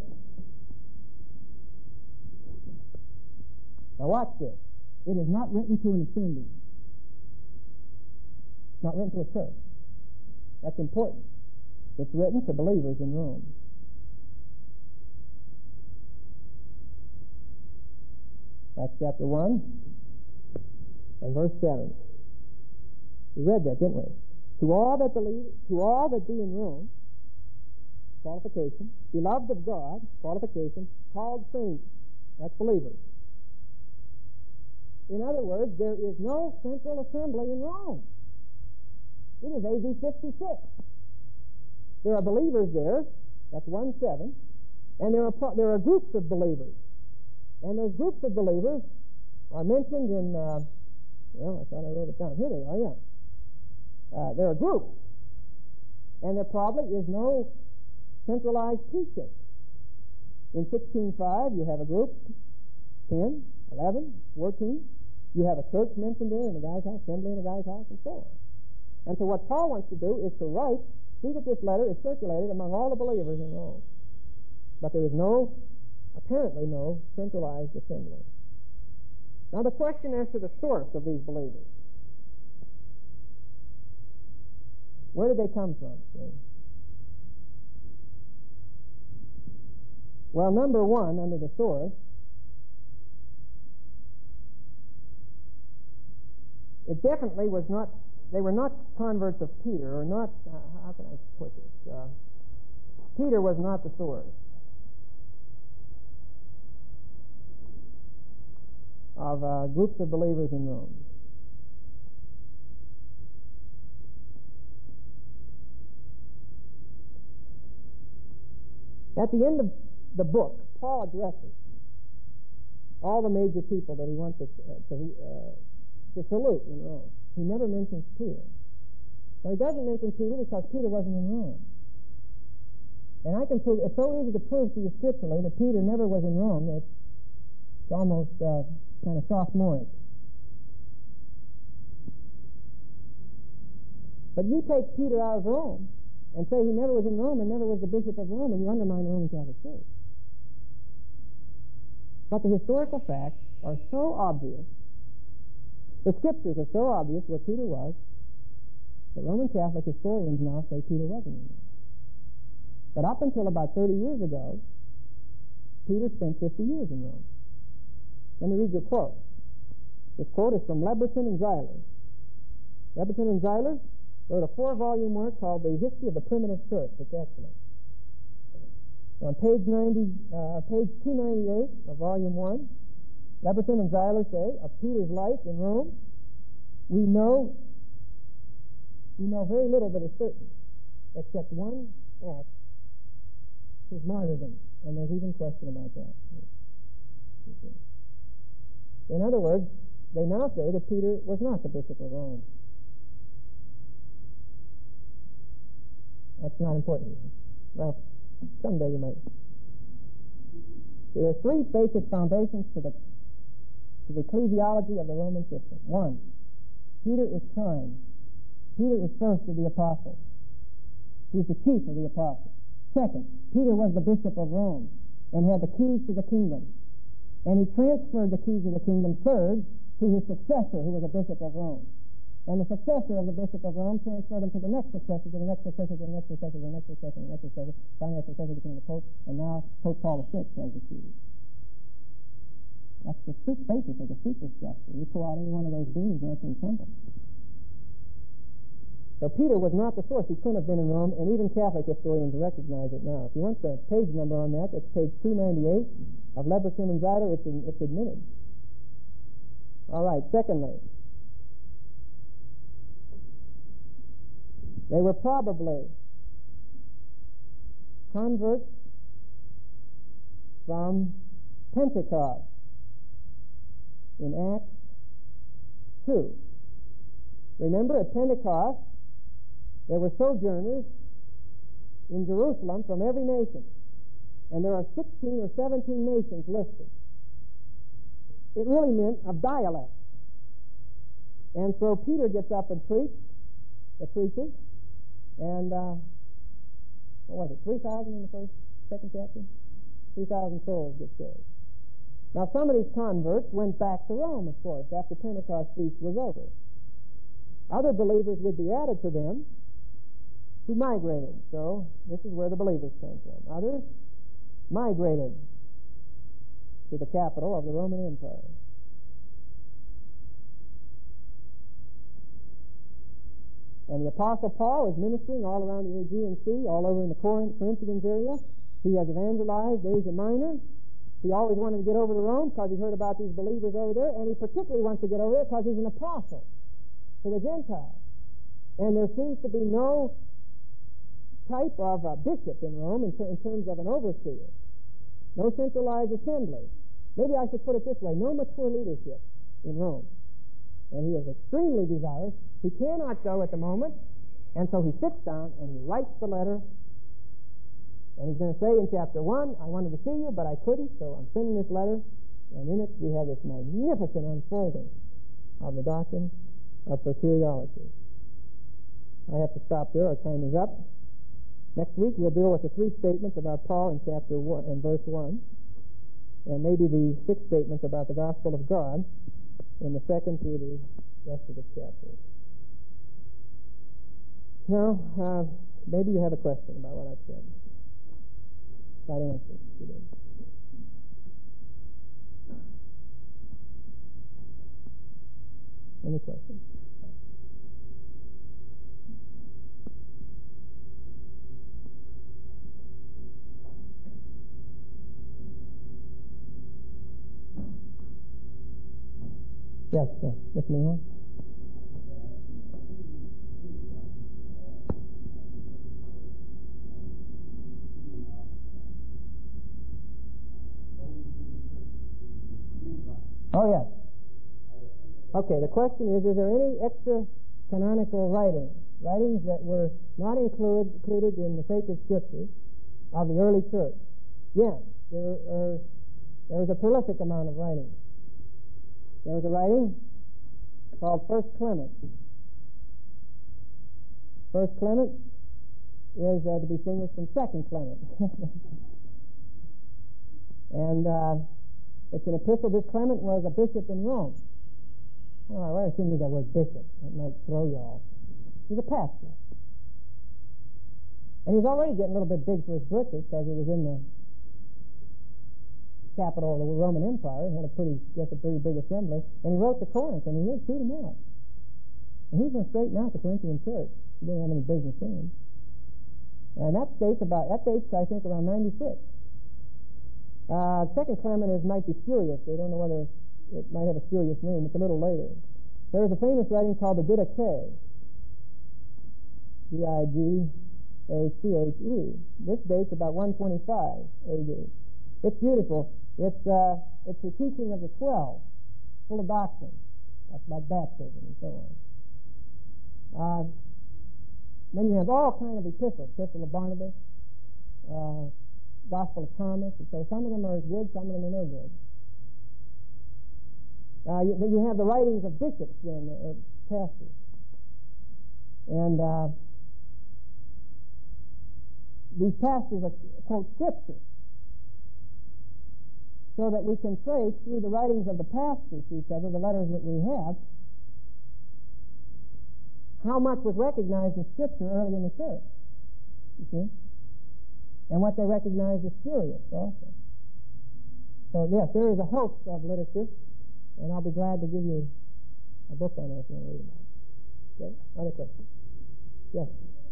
Now watch this. It is not written to an assembly. It's not written to a church. That's important. It's written to believers in Rome. That's chapter one and verse seven. We read that, didn't we? To all that believe, to all that be in Rome, qualification, beloved of God, qualification, called saints, that's believers. In other words, there is no central assembly in Rome. It is A D fifty-six. There are believers there, that's one seven, and there are pro- there are groups of believers. And those groups of believers are mentioned in, uh, well, I thought I wrote it down. Here they are, yeah. Uh, there are groups. And there probably is no centralized teaching. In sixteen five, you have a group, ten, eleven, fourteen. You have a church mentioned there in the guy's house, assembly in the guy's house, and so on. And so what Paul wants to do is to write, see that this letter is circulated among all the believers in Rome. But there is no, apparently no, centralized assembly. Now the question as to the source of these believers. Where did they come from? See? Well, number one, under the source, it definitely was not, they were not converts of Peter, or not, uh, how can I put this? Uh, Peter was not the source of uh, groups of believers in Rome. At the end of the book, Paul addresses all the major people that he wants to, uh, to, uh, to salute in Rome. He never mentions Peter. So he doesn't mention Peter because Peter wasn't in Rome. And I can prove, it's so easy to prove to you scripturally that Peter never was in Rome that it's almost uh, kind of sophomoric. But you take Peter out of Rome and say he never was in Rome and never was the bishop of Rome, and you undermine the Roman Catholic Church. But the historical facts are so obvious, the scriptures are so obvious where Peter was, that Roman Catholic historians now say Peter wasn't in Rome. But up until about thirty years ago, Peter spent fifty years in Rome. Let me read you a quote. This quote is from Leberton and Zeiler. Leberton and Zeiler wrote a four-volume work called The History of the Primitive Church. It's excellent. On page ninety, uh, page two ninety-eight of volume one, Leberton and Zeiler say of Peter's life in Rome, we know we know very little that is certain, except one act, his martyrdom, and there's even question about that. In other words, they now say that Peter was not the bishop of Rome. That's not important. Well, someday you might. There are three basic foundations to the to the ecclesiology of the Roman system. One, Peter is prime. Peter is first of the apostles. He's the chief of the apostles. Second, Peter was the bishop of Rome and had the keys to the kingdom. And he transferred the keys of the kingdom, third, to his successor, who was a bishop of Rome. And the successor of the bishop of Rome transferred him to the next successor, to the next successor, to the next successor, to the next successor, to the next successor. Finally, the successor became the Pope, and now Pope Paul the Sixth has the keys. That's the basis of the superstructure. You pull out any one of those beams, and it's in temple. So Peter was not the source. He couldn't have been in Rome, and even Catholic historians recognize it now. If you want the page number on that, that's page two ninety-eight of Leberson and Zyder. It's, in, it's admitted. All right, secondly, they were probably converts from Pentecost in Acts two. Remember, at Pentecost, there were sojourners in Jerusalem from every nation, and there are sixteen or seventeen nations listed. It really meant of dialects. And so Peter gets up and preached, the preaches, and uh, what was it, three thousand in the first, second chapter? three thousand souls get saved. Now, some of these converts went back to Rome, of course, after Pentecost feast was over. Other believers would be added to them who migrated. So, this is where the believers came from. Others migrated to the capital of the Roman Empire. And the Apostle Paul is ministering all around the Aegean Sea, all over in the Corinthians area. He has evangelized Asia Minor. He always wanted to get over to Rome because he heard about these believers over there, and he particularly wants to get over there because he's an apostle to the Gentiles. And there seems to be no type of a bishop in Rome in, ter- in terms of an overseer. No centralized assembly. Maybe I should put it this way, no mature leadership in Rome. And he is extremely desirous. He cannot go at the moment, and so he sits down and he writes the letter. And he's going to say in chapter one, I wanted to see you, but I couldn't, so I'm sending this letter. And in it, we have this magnificent unfolding of the doctrine of soteriology. I have to stop there. Our time is up. Next week, we'll deal with the three statements about Paul in chapter one and verse one, and maybe the six statements about the gospel of God in the second through the rest of the chapter. Now, uh, maybe you have a question about what I've said. Try to answer it if you did. Any questions? Yes, sir. Miss Miller? Oh, yes. Okay, the question is, is there any extra canonical writings, writings that were not included, included in the sacred scriptures of the early church? Yes, there are, there is a prolific amount of writings. There was a writing called First Clement. First Clement is uh, to be distinguished from Second Clement. and uh, it's an epistle. This Clement was a bishop in Rome. Oh, I assume that word bishop. That might throw you off. He's a pastor. And he's already getting a little bit big for his britches because he was in the capital of the Roman Empire and had a pretty, just a pretty big assembly. And he wrote to Corinth, and he really chewed him out. And he's going to straighten out the Corinthian church. He didn't have any business in. And that dates about, that dates, I think, around ninety-six. Uh, Second Clement is, might be spurious. They don't know whether it might have a spurious name. It's a little later. There is a famous writing called the Didache. D I G A C H E. This dates about one twenty-five A D. It's beautiful. It's uh, it's the teaching of the twelve, full of doctrine. That's about baptism and so on. Uh, then you have all kinds of epistles. Epistle of Barnabas, uh, Gospel of Thomas. And so some of them are as good, some of them are no good. Uh, you, you have the writings of bishops and uh, pastors. And uh, these pastors are, quote Scripture, so that we can trace through the writings of the pastors to each other, the letters that we have, how much was recognized as Scripture early in the church, you see, and what they recognized as spurious also. So, yes, there is a host of literature, and I'll be glad to give you a book on it if you want to read about it. Okay, other questions? Yes?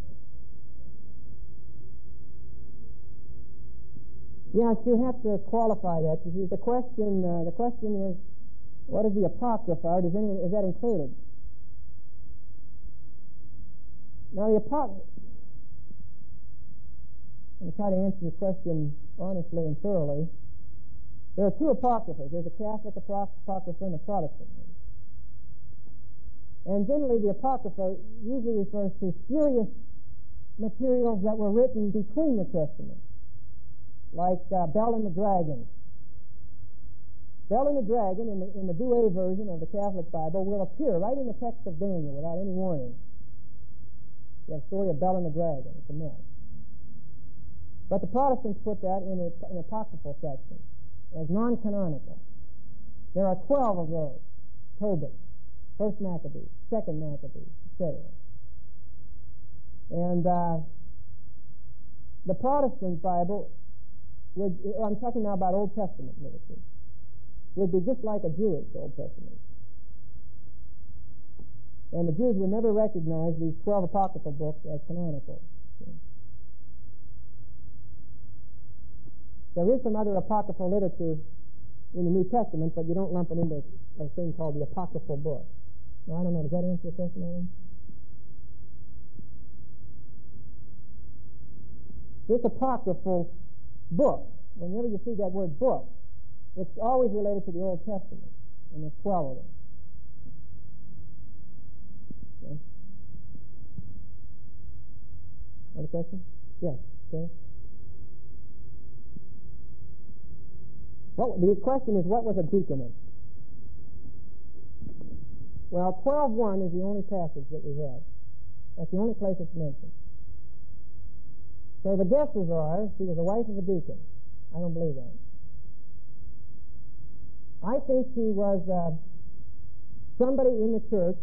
Yes, you have to qualify that. The question, uh, the question is, what is the Apocrypha? Does any, is that included? Now, the Apocrypha, I'm going to try to answer your question honestly and thoroughly. There are two Apocryphas. There's a Catholic Apocrypha and a Protestant one. And generally, the Apocrypha usually refers to spurious materials that were written between the Testaments, like uh, Bell and the Dragon. Bell and the Dragon, in the, in the Douay version of the Catholic Bible, will appear right in the text of Daniel without any warning. You have the story of Bell and the Dragon. It's a mess. But the Protestants put that in a, an apocryphal section as non-canonical. There are twelve of those. Tobit, First Maccabees, Second Maccabees, et cetera. And uh, the Protestant Bible would, I'm talking now about Old Testament literature, would be just like a Jewish Old Testament. And the Jews would never recognize these twelve apocryphal books as canonical. There is some other apocryphal literature in the New Testament, but you don't lump it into a thing called the apocryphal book. Now, I don't know, does that answer your question, Adam? This apocryphal book, whenever you see that word book, it's always related to the Old Testament, and there's twelve of them. Okay. Other question? Yes. Okay. Well, the question is, what was a deaconess? Well, twelve one is the only passage that we have. That's the only place it's mentioned. So the guesses are she was the wife of a deacon. I don't believe that. I think she was uh, somebody in the church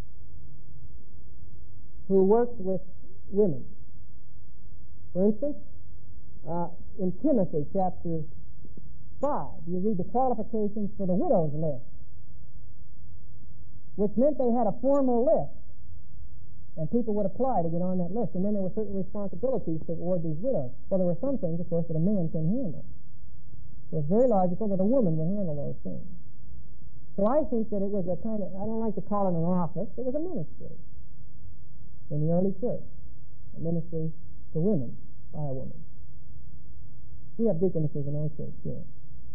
who worked with women. For instance, uh, in Timothy chapter five, you read the qualifications for the widow's list, which meant they had a formal list, and people would apply to get on that list, and then there were certain responsibilities toward these widows. Well, there were some things, of course, that a man couldn't handle. So it's very logical that a woman would handle those things. So I think that it was a kind of, I don't like to call it an office, it was a ministry in the early church, a ministry to women by a woman. We have deaconesses in our church here.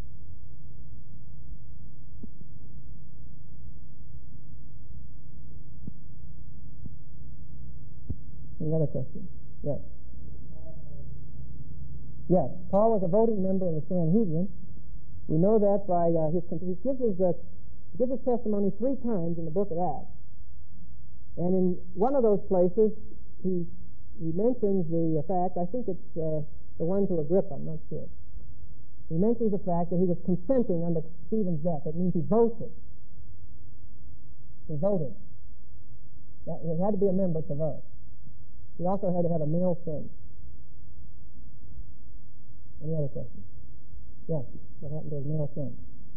Any other questions? Yes. Yes. Paul was a voting member of the Sanhedrin. We know that by uh, his he gives his uh, gives his testimony three times in the book of Acts, and in one of those places he he mentions the uh, fact. I think it's uh, the one to Agrippa. I'm not sure. He mentions the fact that he was consenting unto Stephen's death. That means he voted. He voted. That, he had to be a member to vote. He also had to have a male son. Any other questions? Yes. What happened to his male son?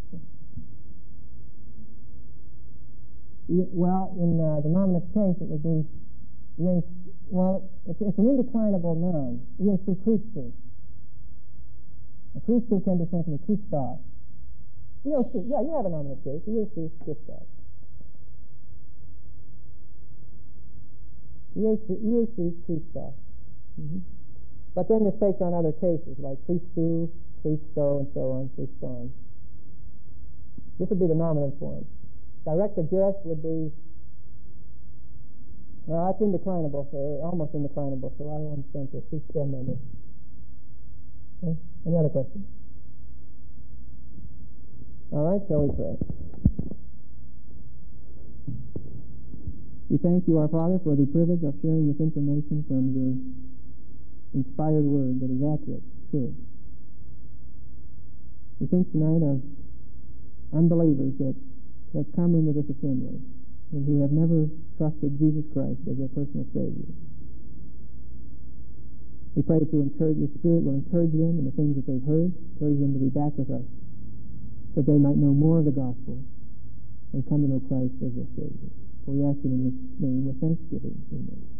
Well, in uh, the nominative case, it would be, yes, well, it's, it's an indeclinable noun. Iesu Christus. A Christus can be simply Christos. Iesu, yeah, you have a nominative case. Iesu Christos. Iesu Christos. Mm-hmm. But then it's based on other cases, like Christu, Christo, and so on, Christon. This would be the nominative form. Direct address would be, well, that's indeclinable, so almost indeclinable, so I want to think of Christen on this. Okay. Any other questions? All right, shall we pray? We thank you, our Father, for the privilege of sharing this information from your inspired word that is accurate, true. We think tonight of unbelievers that have come into this assembly and who have never trusted Jesus Christ as their personal Savior. We pray that you encourage, your Spirit will encourage them in the things that they've heard, encourage them to be back with us, so they might know more of the gospel and come to know Christ as their Savior. For we ask it in His name with thanksgiving. Amen.